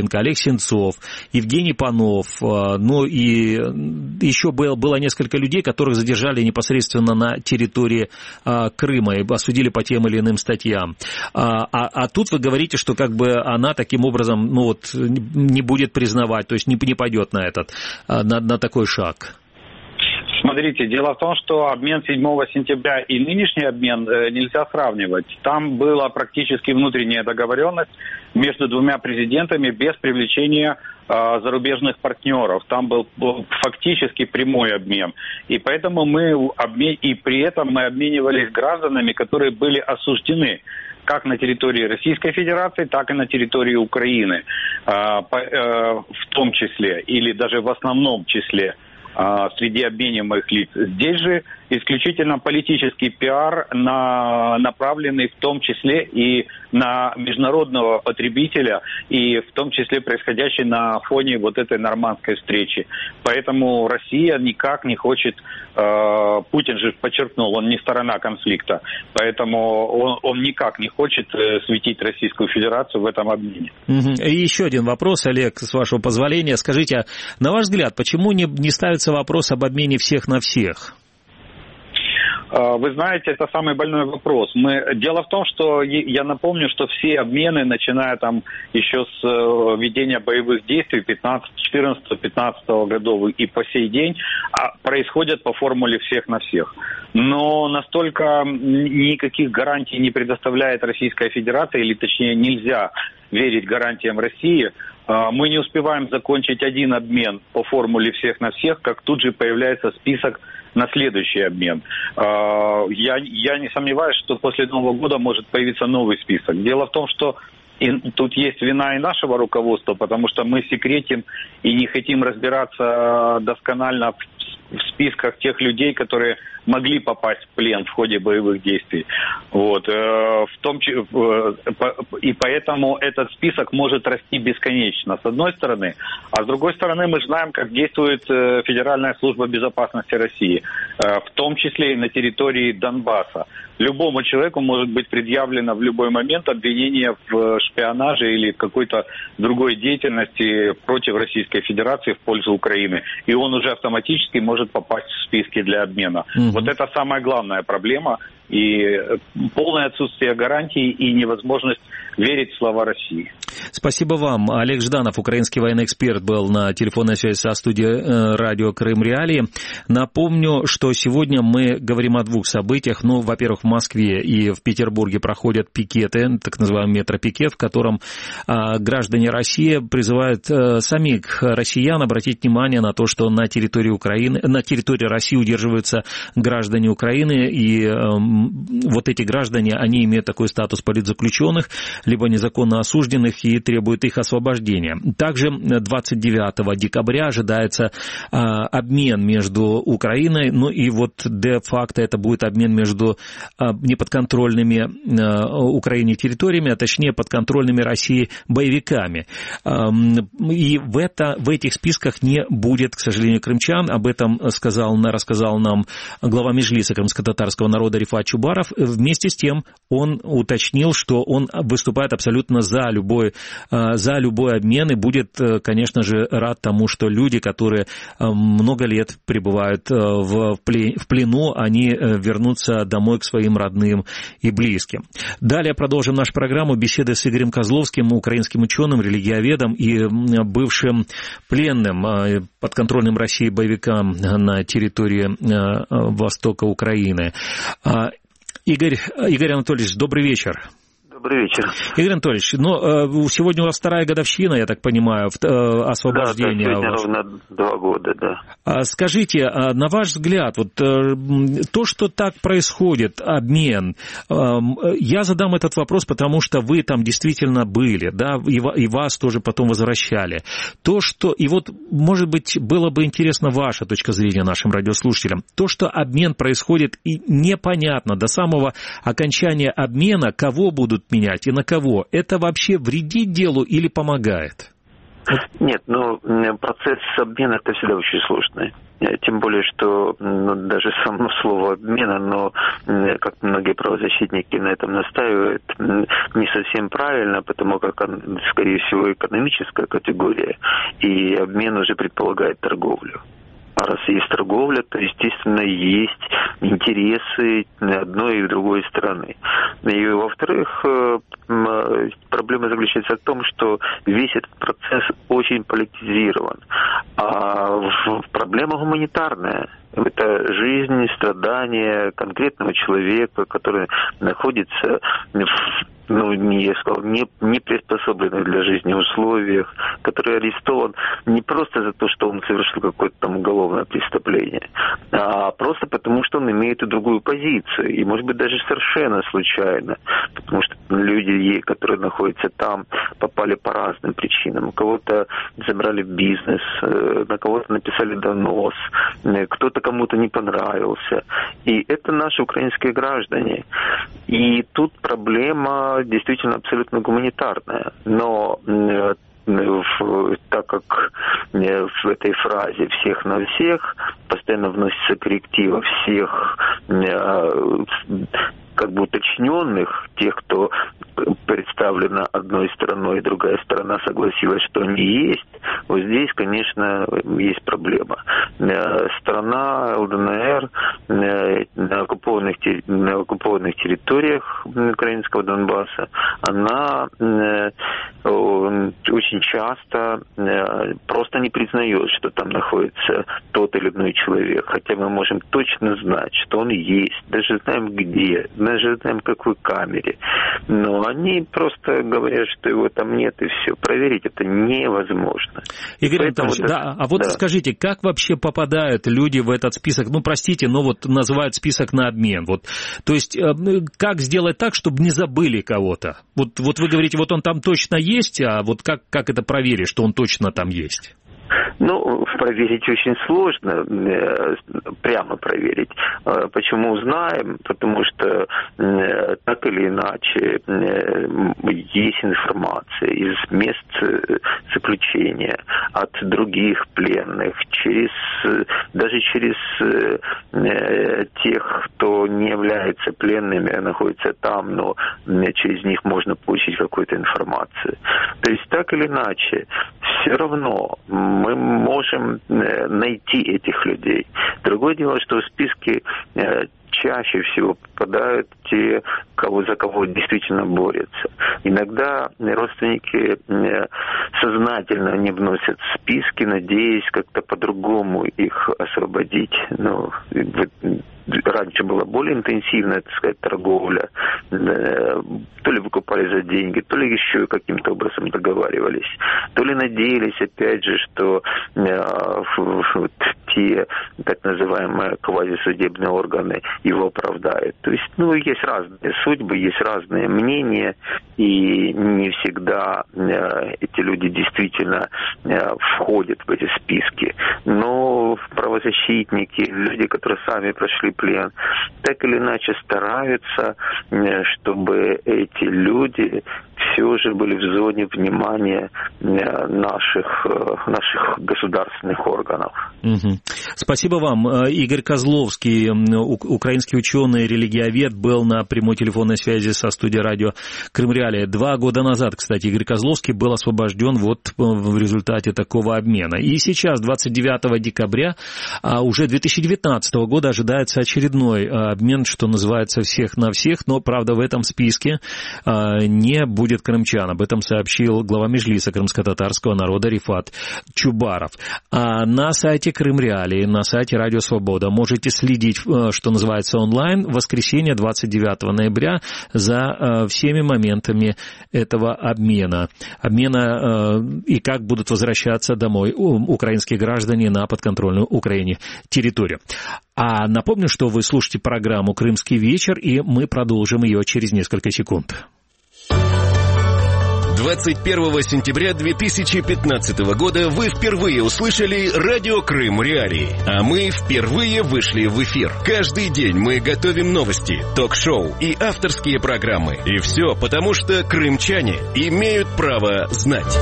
Лещенко, Олег Сенцов, Евгений Панов, ну и еще было, было несколько людей, которых задержали непосредственно на территории Крыма и осудили по тем или иным статьям. А, а тут вы говорите, что как бы она таким образом, ну вот, не будет признавать, то есть не, не пойдет на этот, на, на такой шаг. Смотрите, дело в том, что обмен седьмого сентября и нынешний обмен нельзя сравнивать. Там была практически внутренняя договоренность между двумя президентами без привлечения э, зарубежных партнеров. Там был, был фактически прямой обмен. И поэтому мы обмен... и при этом мы обменивались гражданами, которые были осуждены как на территории Российской Федерации, так и на территории Украины, э, по, э, в том числе, или даже в основном числе. Среди обмениваемых лиц. Здесь же исключительно политический пиар, на, направленный в том числе и на международного потребителя, и в том числе происходящий на фоне вот этой нормандской встречи. Поэтому Россия никак не хочет, э, Путин же подчеркнул, он не сторона конфликта, поэтому он, он никак не хочет э, светить Российскую Федерацию в этом обмене. И еще один вопрос, Олег, с вашего позволения. Скажите, на ваш взгляд, почему не, не ставится вопрос об обмене всех на всех? Вы знаете, это самый больной вопрос. Мы... Дело в том, что я напомню, что все обмены, начиная там еще с ведения боевых действий пятнадцатого-четырнадцатого-пятнадцатого годов и по сей день, происходят по формуле всех на всех. Но настолько никаких гарантий не предоставляет Российская Федерация, или точнее нельзя верить гарантиям России. Мы не успеваем закончить один обмен по формуле всех на всех, как тут же появляется список на следующий обмен. Я, я не сомневаюсь, что после Нового года может появиться новый список. Дело в том, что и тут есть вина и нашего руководства, потому что мы секретим и не хотим разбираться досконально в, в списках тех людей, которые могли попасть в плен в ходе боевых действий. Вот. В том, и поэтому этот список может расти бесконечно, с одной стороны. А с другой стороны, мы знаем, как действует Федеральная служба безопасности России, в том числе и на территории Донбасса. Любому человеку может быть предъявлено в любой момент обвинение в шпионаже или какой-то другой деятельности против Российской Федерации в пользу Украины. И он уже автоматически может попасть в списки для обмена. Mm-hmm. Вот это самая главная проблема. И полное отсутствие гарантий и невозможность верить в слова России. Спасибо вам. Олег Жданов, украинский военный эксперт, был на телефонной связи со студией радио Крым Реалии. Напомню, что сегодня мы говорим о двух событиях. Ну, во-первых, в Москве и в Петербурге проходят пикеты, так называемый метропикет, в котором а, граждане России призывают а, самих россиян обратить внимание на то, что на территории Украины, на территории России удерживаются граждане Украины, и а, вот эти граждане, они имеют такой статус политзаключенных, либо незаконно осужденных, и требуют их освобождения. Также двадцать девятого декабря ожидается а, обмен между Украиной, ну и вот де-факто это будет обмен между а, неподконтрольными а, Украине территориями, а точнее подконтрольными России боевиками. А, и в, это, в этих списках не будет, к сожалению, крымчан. Об этом сказал, рассказал нам глава Меджлиса крымско-татарского народа Рифат Чубаров. Вместе с тем он уточнил, что он выступает абсолютно за любой, за любой обмен и будет, конечно же, рад тому, что люди, которые много лет пребывают в плену, они вернутся домой к своим родным и близким. Далее продолжим нашу программу беседы с Игорем Козловским, украинским ученым, религиоведом и бывшим пленным подконтрольным России боевикам на территории востока Украины. Игорь, Игорь Анатольевич, добрый вечер. Добрый вечер. Игорь Анатольевич, ну, сегодня у вас вторая годовщина, я так понимаю, освобождения. Да, да, сегодня ровно два года, да. Скажите, на ваш взгляд, вот то, что так происходит, обмен, я задам этот вопрос, потому что вы там действительно были, да, и вас тоже потом возвращали. То, что, и вот, может быть, было бы интересно ваша точка зрения нашим радиослушателям, то, что обмен происходит и непонятно до самого окончания обмена, кого будут менять и на кого, это вообще вредит делу или помогает? Нет, ну, процесс обмена это всегда очень сложный. Тем более, что ну, даже само слово обмен, оно, как многие правозащитники на этом настаивают, не совсем правильно, потому как, он, скорее всего, экономическая категория, и обмен уже предполагает торговлю. А раз есть торговля, то, естественно, есть интересы одной и другой стороны. И, во-вторых, проблема заключается в том, что весь этот процесс очень политизирован. А проблема гуманитарная. Это жизнь, страдания конкретного человека, который находится в, ну, не, я сказал, не, не приспособленных для жизни условиях, который арестован не просто за то, что он совершил какое-то там уголовное преступление, а просто потому, что он имеет и другую позицию. И, может быть, даже совершенно случайно. Потому что люди, которые находятся там, попали по разным причинам. У кого-то забрали бизнес, на кого-то написали донос, кто-то кому-то не понравился. И это наши украинские граждане. И тут проблема действительно абсолютно гуманитарная. Но так как в этой фразе «всех на всех» постоянно вносится корректива всех как бы уточненных, тех, кто представлена одной стороной, и другая сторона согласилась, что они есть, вот здесь, конечно, есть проблема. Страна ЛДНР на оккупованных, на оккупованных территориях украинского Донбасса, она очень часто просто не признает, что там находится тот или иной человек, хотя мы можем точно знать, что он есть, даже знаем где, даже знаем, в какой камере. Но они просто говорят, что его там нет, и все. Проверить это невозможно. Игорь Поэтому Анатольевич, это... да, а вот да. скажите, как вообще попадают люди в этот список? Ну, простите, но вот называют список на обмен. Вот, то есть, как сделать так, чтобы не забыли кого-то? Вот, вот вы говорите, вот он там точно есть, а вот как, как это проверить, что он точно там есть? Ну, проверить очень сложно, прямо проверить. Почему узнаем? Потому что так или иначе есть информация из мест заключения от других пленных, через, даже через тех, кто не является пленными, а находится там, но через них можно получить какую-то информацию. То есть так или иначе, все равно мы можем найти этих людей. Другое дело, что в списке чаще всего попадают те, кого, за кого действительно борются. Иногда родственники сознательно не вносят в списки, надеясь как-то по-другому их освободить. Но раньше была более интенсивная, так сказать, торговля. То ли выкупали за деньги, то ли еще каким-то образом договаривались. То ли надеялись, опять же, что э, те так называемые квазисудебные органы его оправдают. То есть, ну, есть разные судьбы, есть разные мнения, и не всегда э, эти люди действительно э, входят в эти списки. Но правозащитники, люди, которые сами прошли плен, так или иначе стараются, э, чтобы эти люди все же были в зоне внимания наших, наших государственных органов. Угу. Спасибо вам. Игорь Козловский, украинский ученый, религиовед, был на прямой телефонной связи со студией радио Крым Реалии. Два года назад, кстати, Игорь Козловский был освобожден вот в результате такого обмена. И сейчас, двадцать девятого декабря уже две тысячи девятнадцатого года, ожидается очередной обмен, что называется, всех на всех, но, правда, в этом списке не будет крымчан. Об этом сообщил глава Меджлиса крымско-татарского народа Рифат Чубаров. А на сайте Крым Реалии, на сайте Радио Свобода можете следить, что называется, онлайн в воскресенье двадцать девятого ноября за всеми моментами этого обмена. Обмена и как будут возвращаться домой украинские граждане на подконтрольную Украине территорию. А напомню, что вы слушаете программу «Крымский вечер», и мы продолжим ее через несколько секунд. двадцать первого сентября две тысячи пятнадцатого года вы впервые услышали радио Крым Реалии, а мы впервые вышли в эфир. Каждый день мы готовим новости, ток-шоу и авторские программы. И все потому, что крымчане имеют право знать.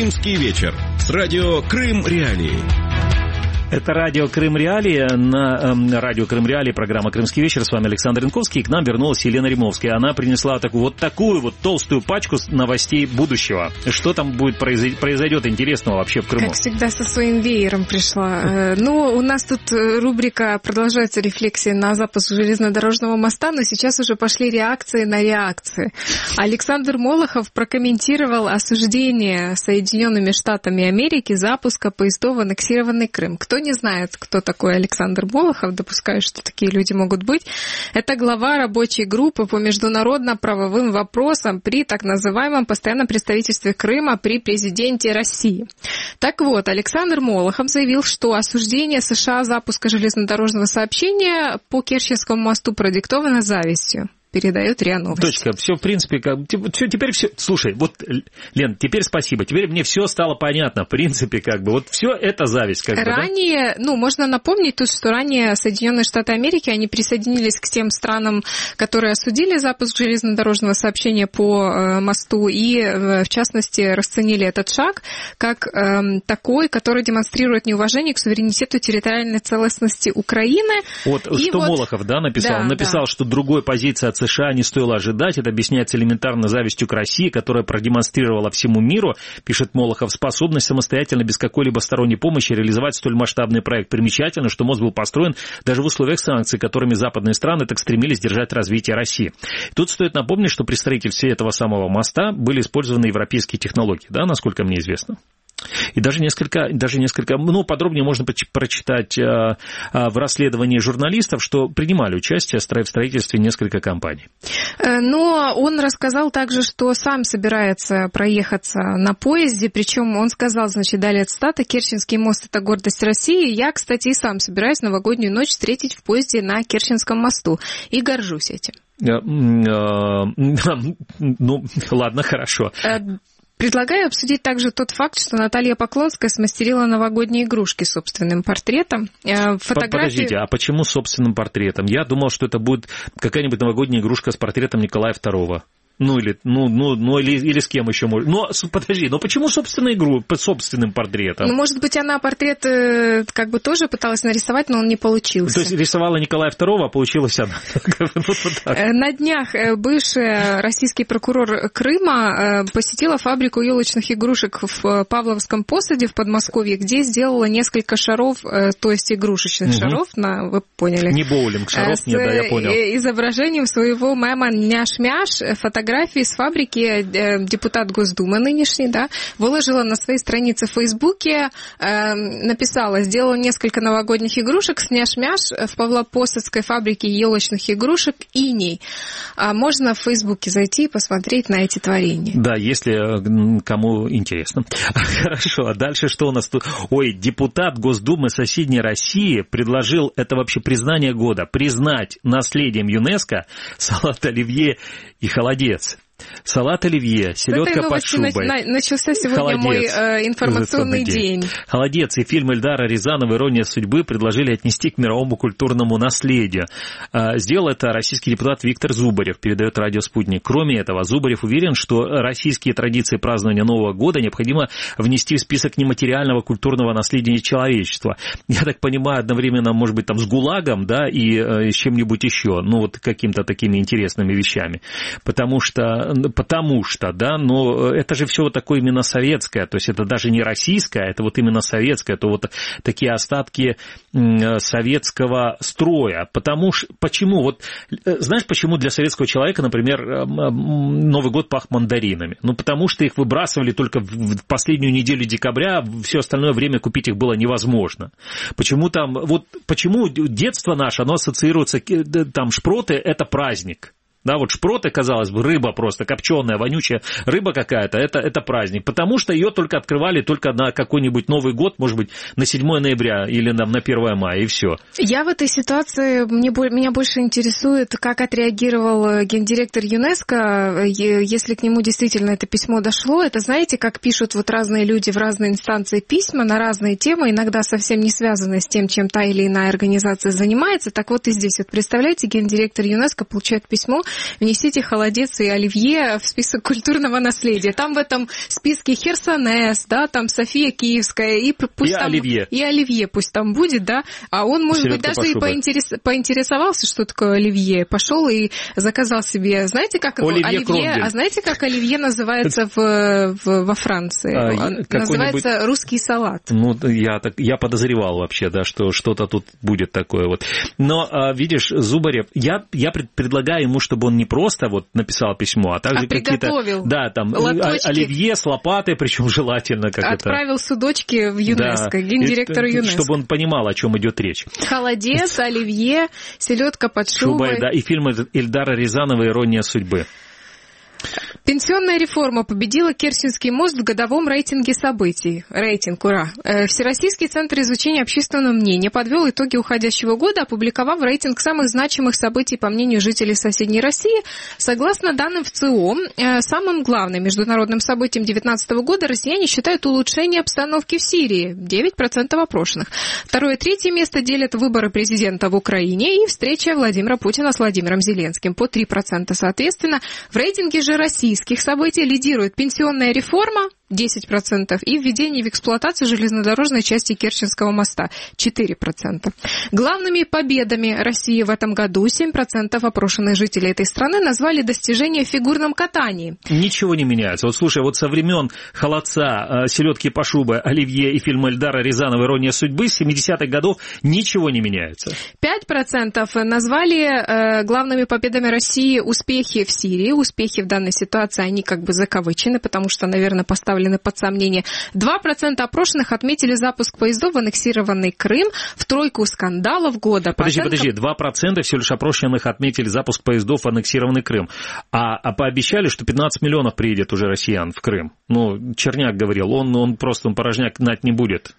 «Крымский вечер» с радио «Крым Реалии». Это радио Крым Реалии, на э, радио Крым Реалии, программа «Крымский вечер». С вами Александр Янковский, и к нам вернулась Елена Римовская. Она принесла такую вот такую вот толстую пачку новостей будущего. Что там будет произойдет, произойдет интересного вообще в Крыму? Как всегда, со своим веером пришла. Ну, у нас тут рубрика «Продолжается рефлексия на запуск железнодорожного моста», но сейчас уже пошли реакции на реакции. Александр Молохов прокомментировал осуждение Соединенными Штатами Америки запуска поездов в аннексированный Крым. Кто не знает, кто такой Александр Молохов, допускаю, что такие люди могут быть, это глава рабочей группы по международно-правовым вопросам при так называемом постоянном представительстве Крыма при президенте России. Так вот, Александр Молохов заявил, что осуждение США запуска железнодорожного сообщения по Керченскому мосту продиктовано завистью. Передает РИА Новости. Точка. Все, в принципе, как... все, теперь все... Слушай, вот, Лен, теперь спасибо. Теперь мне все стало понятно. В принципе, как бы, вот все это зависть. Как ранее, бы, да? ну, можно напомнить тут, что ранее Соединенные Штаты Америки, они присоединились к тем странам, которые осудили запуск железнодорожного сообщения по э, мосту и, э, в частности, расценили этот шаг как э, такой, который демонстрирует неуважение к суверенитету и территориальной целостности Украины. Вот и что вот... Молохов, да, написал? Да, Он написал, да. что другой позиции от США не стоило ожидать. Это объясняется элементарно завистью к России, которая продемонстрировала всему миру, пишет Молохов, способность самостоятельно, без какой-либо сторонней помощи реализовать столь масштабный проект. Примечательно, что мост был построен даже в условиях санкций, которыми западные страны так стремились держать развитие России. Тут стоит напомнить, что при строительстве этого самого моста были использованы европейские технологии, да, насколько мне известно. И даже несколько, даже несколько, ну, подробнее можно прочитать а, а, в расследовании журналистов, что принимали участие в строительстве несколько компаний. Но он рассказал также, что сам собирается проехаться на поезде, причем он сказал, значит, далее цитата: «Керченский мост – это гордость России. Я, кстати, и сам собираюсь новогоднюю ночь встретить в поезде на Керченском мосту и горжусь этим». Ну, ладно, хорошо. Предлагаю обсудить также тот факт, что Наталья Поклонская смастерила новогодние игрушки с собственным портретом. Фотографии... Подождите, а почему с собственным портретом? Я думал, что это будет какая-нибудь новогодняя игрушка с портретом Николая второго. Ну, или, ну, ну, ну, или, или с кем еще может. Но, подожди, но почему собственную игру под собственным портретом? Ну, может быть, она портрет как бы тоже пыталась нарисовать, но он не получился. То есть рисовала Николая второго, а получилась она. На днях бывший российский прокурор Крыма посетила фабрику елочных игрушек в Павловском посаде в Подмосковье, где сделала несколько шаров, то есть игрушечных шаров, на, вы поняли. Не боулинг, шаров нет, да, я понял. С изображением своего мема «Няш-мяш», фотографии с фабрики депутат Госдумы нынешний, да, выложила на своей странице в Фейсбуке, э, написала: сделала несколько новогодних игрушек с няш-мяш в Павлопосадской фабрике елочных игрушек «Иней». А можно в Фейсбуке зайти и посмотреть на эти творения. Да, если кому интересно. Хорошо, а дальше что у нас тут? Ой, депутат Госдумы соседней России предложил, это вообще признание года, признать наследием ЮНЕСКО салат оливье и холодец. Салат оливье, селедка под шубой. На, начался сегодня холодец, мой э, информационный день. день. Холодец и фильм Эльдара Рязанова «Ирония судьбы» предложили отнести к мировому культурному наследию. Э, сделал это российский депутат Виктор Зубарев, передает радио «Спутник». Кроме этого, Зубарев уверен, что российские традиции празднования Нового года необходимо внести в список нематериального культурного наследия человечества. Я так понимаю, одновременно, может быть, там с ГУЛАГом, да, и э, с чем-нибудь еще, ну, вот какими-то такими интересными вещами. Потому что Потому что, да, но это же все вот такое именно советское, то есть это даже не российское, это вот именно советское, это вот такие остатки советского строя. Потому что, почему, вот, знаешь, почему для советского человека, например, Новый год пах мандаринами? Ну, потому что их выбрасывали только в последнюю неделю декабря, все остальное время купить их было невозможно. Почему там, вот, почему детство наше, оно ассоциируется, там, шпроты – это праздник. Да, вот шпроты, казалось бы, рыба просто, копченая, вонючая рыба какая-то, это, это праздник. Потому что ее только открывали только на какой-нибудь Новый год, может быть, на седьмое ноября или на, на первое мая, и все. Я в этой ситуации, мне, меня больше интересует, как отреагировал гендиректор ЮНЕСКО, если к нему действительно это письмо дошло. Это, знаете, как пишут вот разные люди в разные инстанции письма на разные темы, иногда совсем не связанные с тем, чем та или иная организация занимается. Так вот и здесь, вот представляете, гендиректор ЮНЕСКО получает письмо внесите холодец и оливье в список культурного наследия. Там в этом списке Херсонес, да, там София Киевская, и пусть и там... оливье. И оливье пусть там будет, да. А он, может Селедка быть, даже и поинтерес... поинтересовался, что такое оливье. Пошел и заказал себе, знаете, как его? Оливье, оливье а знаете, как оливье называется в, в, во Франции? А, называется русский салат. Ну, я, так, я подозревал вообще, да, что что-то тут будет такое вот. Но, видишь, Зубарев, я, я предлагаю ему, чтобы он не просто вот написал письмо, а также а какие-то... Да, там, лоточки. Оливье с лопатой, причем желательно как Отправил это... судочки в ЮНЕСКО, да. Гендиректору ЮНЕСКО. Чтобы он понимал, о чем идет речь. Холодец, оливье, селедка под шубой. Шубой, да, и фильм Эльдара Рязанова «Ирония судьбы». Пенсионная реформа победила Керченский мост в годовом рейтинге событий. Рейтинг, ура! Всероссийский центр изучения общественного мнения подвел итоги уходящего года, опубликовав рейтинг самых значимых событий по мнению жителей соседней России. Согласно данным ВЦИОМ, самым главным международным событием две тысячи девятнадцатого года россияне считают улучшение обстановки в Сирии – девять процентов опрошенных. Второе и третье место делят выборы президента в Украине и встреча Владимира Путина с Владимиром Зеленским по три процента соответственно. В рейтинге же российских событий лидирует пенсионная реформа десять процентов и введение в эксплуатацию железнодорожной части Керченского моста четыре процента. Главными победами России в этом году семь процентов опрошенных жителей этой страны назвали достижения в фигурном катании. Ничего не меняется. Вот слушай, вот со времен холодца, селедки по шубе, оливье и фильма Эльдара Рязанова «Ирония судьбы» с семидесятых годов ничего не меняется. пять процентов назвали э, главными победами России успехи в Сирии. Успехи в данной ситуации, они как бы закавычены, потому что, наверное, поставлены под сомнение. два процента опрошенных отметили запуск поездов в аннексированный Крым в тройку скандалов года. Подожди, оценкам... подожди, два процента всего лишь опрошенных отметили запуск поездов в аннексированный Крым. А, а пообещали, что пятнадцать миллионов приедет уже россиян в Крым. Ну, Черняк говорил, он, он просто он порожняк гнать не будет.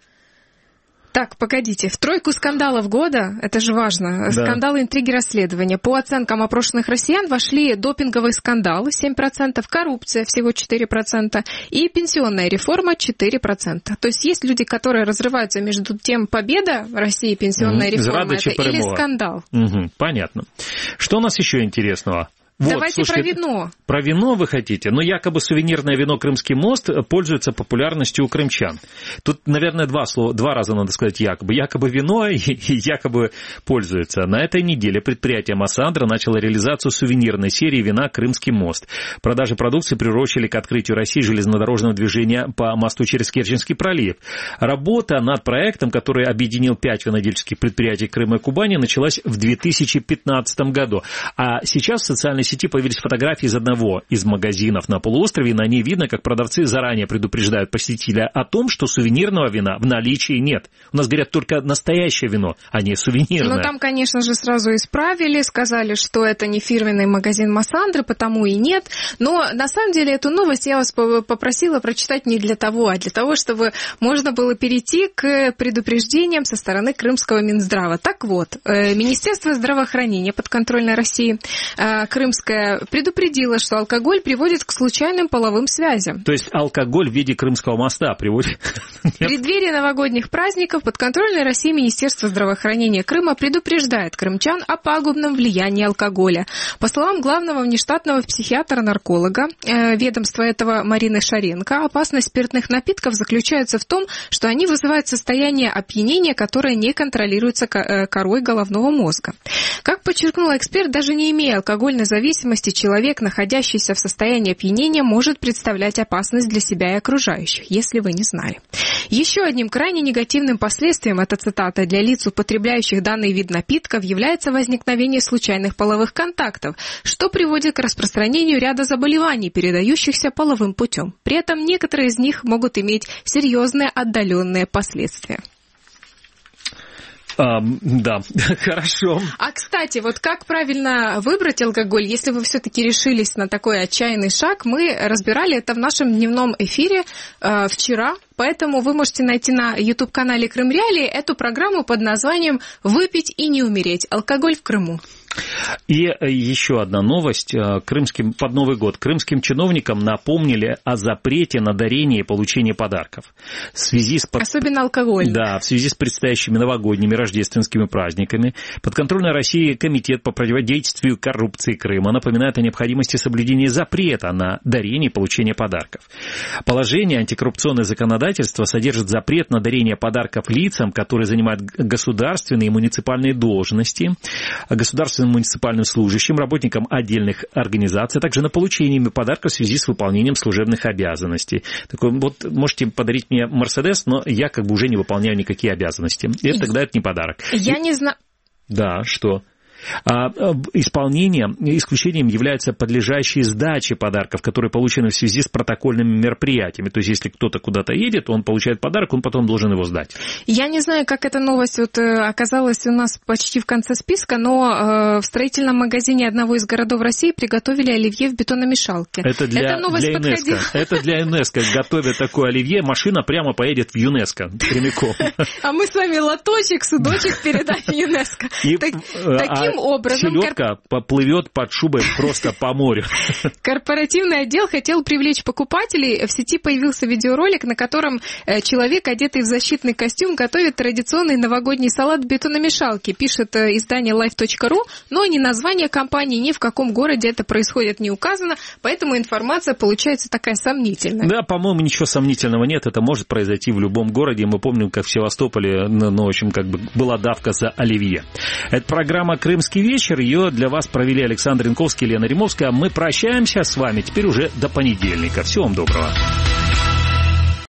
Так, погодите, в тройку скандалов года, это же важно, да. Скандалы, интриги, расследования. По оценкам опрошенных россиян вошли допинговый скандал семь процентов, коррупция всего четыре процента и пенсионная реформа четыре процента. То есть есть люди, которые разрываются между тем, победа России, пенсионная угу. реформа это или скандал. Угу. Понятно. Что у нас еще интересного? Вот, давайте слушайте, про вино. Про вино вы хотите? Но якобы сувенирное вино «Крымский мост» пользуется популярностью у крымчан. Тут, наверное, два слова, два раза надо сказать якобы. Якобы вино и, и якобы пользуется. На этой неделе предприятие «Массандра» начало реализацию сувенирной серии вина «Крымский мост». Продажи продукции приурочили к открытию России железнодорожного движения по мосту через Керченский пролив. Работа над проектом, который объединил пять винодельческих предприятий Крыма и Кубани, началась в две тысячи пятнадцатом году. А сейчас в социальной сети появились фотографии из одного из магазинов на полуострове, и на ней видно, как продавцы заранее предупреждают посетителя о том, что сувенирного вина в наличии нет. У нас говорят только настоящее вино, а не сувенирное. Ну, там, конечно же, сразу исправили, сказали, что это не фирменный магазин «Массандры», потому и нет. Но, на самом деле, эту новость я вас попросила прочитать не для того, а для того, чтобы можно было перейти к предупреждениям со стороны Крымского Минздрава. Так вот, Министерство здравоохранения подконтрольной России, Крымское предупредила, что алкоголь приводит к случайным половым связям. То есть алкоголь в виде Крымского моста приводит... В преддверии новогодних праздников подконтрольной России Министерство здравоохранения Крыма предупреждает крымчан о пагубном влиянии алкоголя. По словам главного внештатного психиатра-нарколога э, ведомства этого Марины Шаренко, опасность спиртных напитков заключается в том, что они вызывают состояние опьянения, которое не контролируется корой головного мозга. Как подчеркнул эксперт, даже не имея алкогольной зависимости, человек, находящийся в состоянии опьянения, может представлять опасность для себя и окружающих, если вы не знали. Еще одним крайне негативным последствием, это цитата, для лиц, употребляющих данный вид напитков, является возникновение случайных половых контактов, что приводит к распространению ряда заболеваний, передающихся половым путем. При этом некоторые из них могут иметь серьезные отдаленные последствия. А, да, хорошо. А, кстати, вот как правильно выбрать алкоголь, если вы все-таки решились на такой отчаянный шаг, мы разбирали это в нашем дневном эфире э, вчера, поэтому вы можете найти на YouTube-канале Крым Реалии эту программу под названием «Выпить и не умереть. Алкоголь в Крыму». И еще одна новость. Крымским, под Новый год крымским чиновникам напомнили о запрете на дарение и получение подарков. В связи с... Особенно алкоголь. Да, в связи с предстоящими новогодними рождественскими праздниками подконтрольный России комитет по противодействию коррупции Крыма напоминает о необходимости соблюдения запрета на дарение и получение подарков. Положение антикоррупционного законодательства содержит запрет на дарение подарков лицам, которые занимают государственные и муниципальные должности, государственным муниципальным служащим, работникам отдельных организаций, а также на получение ими подарков в связи с выполнением служебных обязанностей. Такой, вот можете подарить мне Мерседес, но я как бы уже не выполняю никакие обязанности. И тогда это не подарок. Я И... не знаю... Да, что... А исполнением, исключением являются подлежащие сдаче подарков, которые получены в связи с протокольными мероприятиями. То есть, если кто-то куда-то едет, он получает подарок, он потом должен его сдать. Я не знаю, как эта новость вот оказалась у нас почти в конце списка, но в строительном магазине одного из городов России приготовили оливье в бетономешалке. Это для, Эта новость для ЮНЕСКО. Это для ЮНЕСКО. Готовят такое оливье, машина прямо поедет в ЮНЕСКО прямиком. А мы с вами лоточек, судочек передаем ЮНЕСКО. Таким образом... Селедка поплывет под шубой просто по морю. Корпоративный отдел хотел привлечь покупателей. В сети появился видеоролик, на котором человек, одетый в защитный костюм, готовит традиционный новогодний салат в бетономешалке. Пишет издание лайф точка ру, но ни название компании, ни в каком городе это происходит не указано, поэтому информация получается такая сомнительная. Да, по-моему, ничего сомнительного нет. Это может произойти в любом городе. Мы помним, как в Севастополе, ну, в общем, как бы была давка за оливье. Это программа «Крымский вечер». Ее для вас провели Александр Янковский и Лена Римовская. Мы прощаемся с вами теперь уже до понедельника. Всего вам доброго.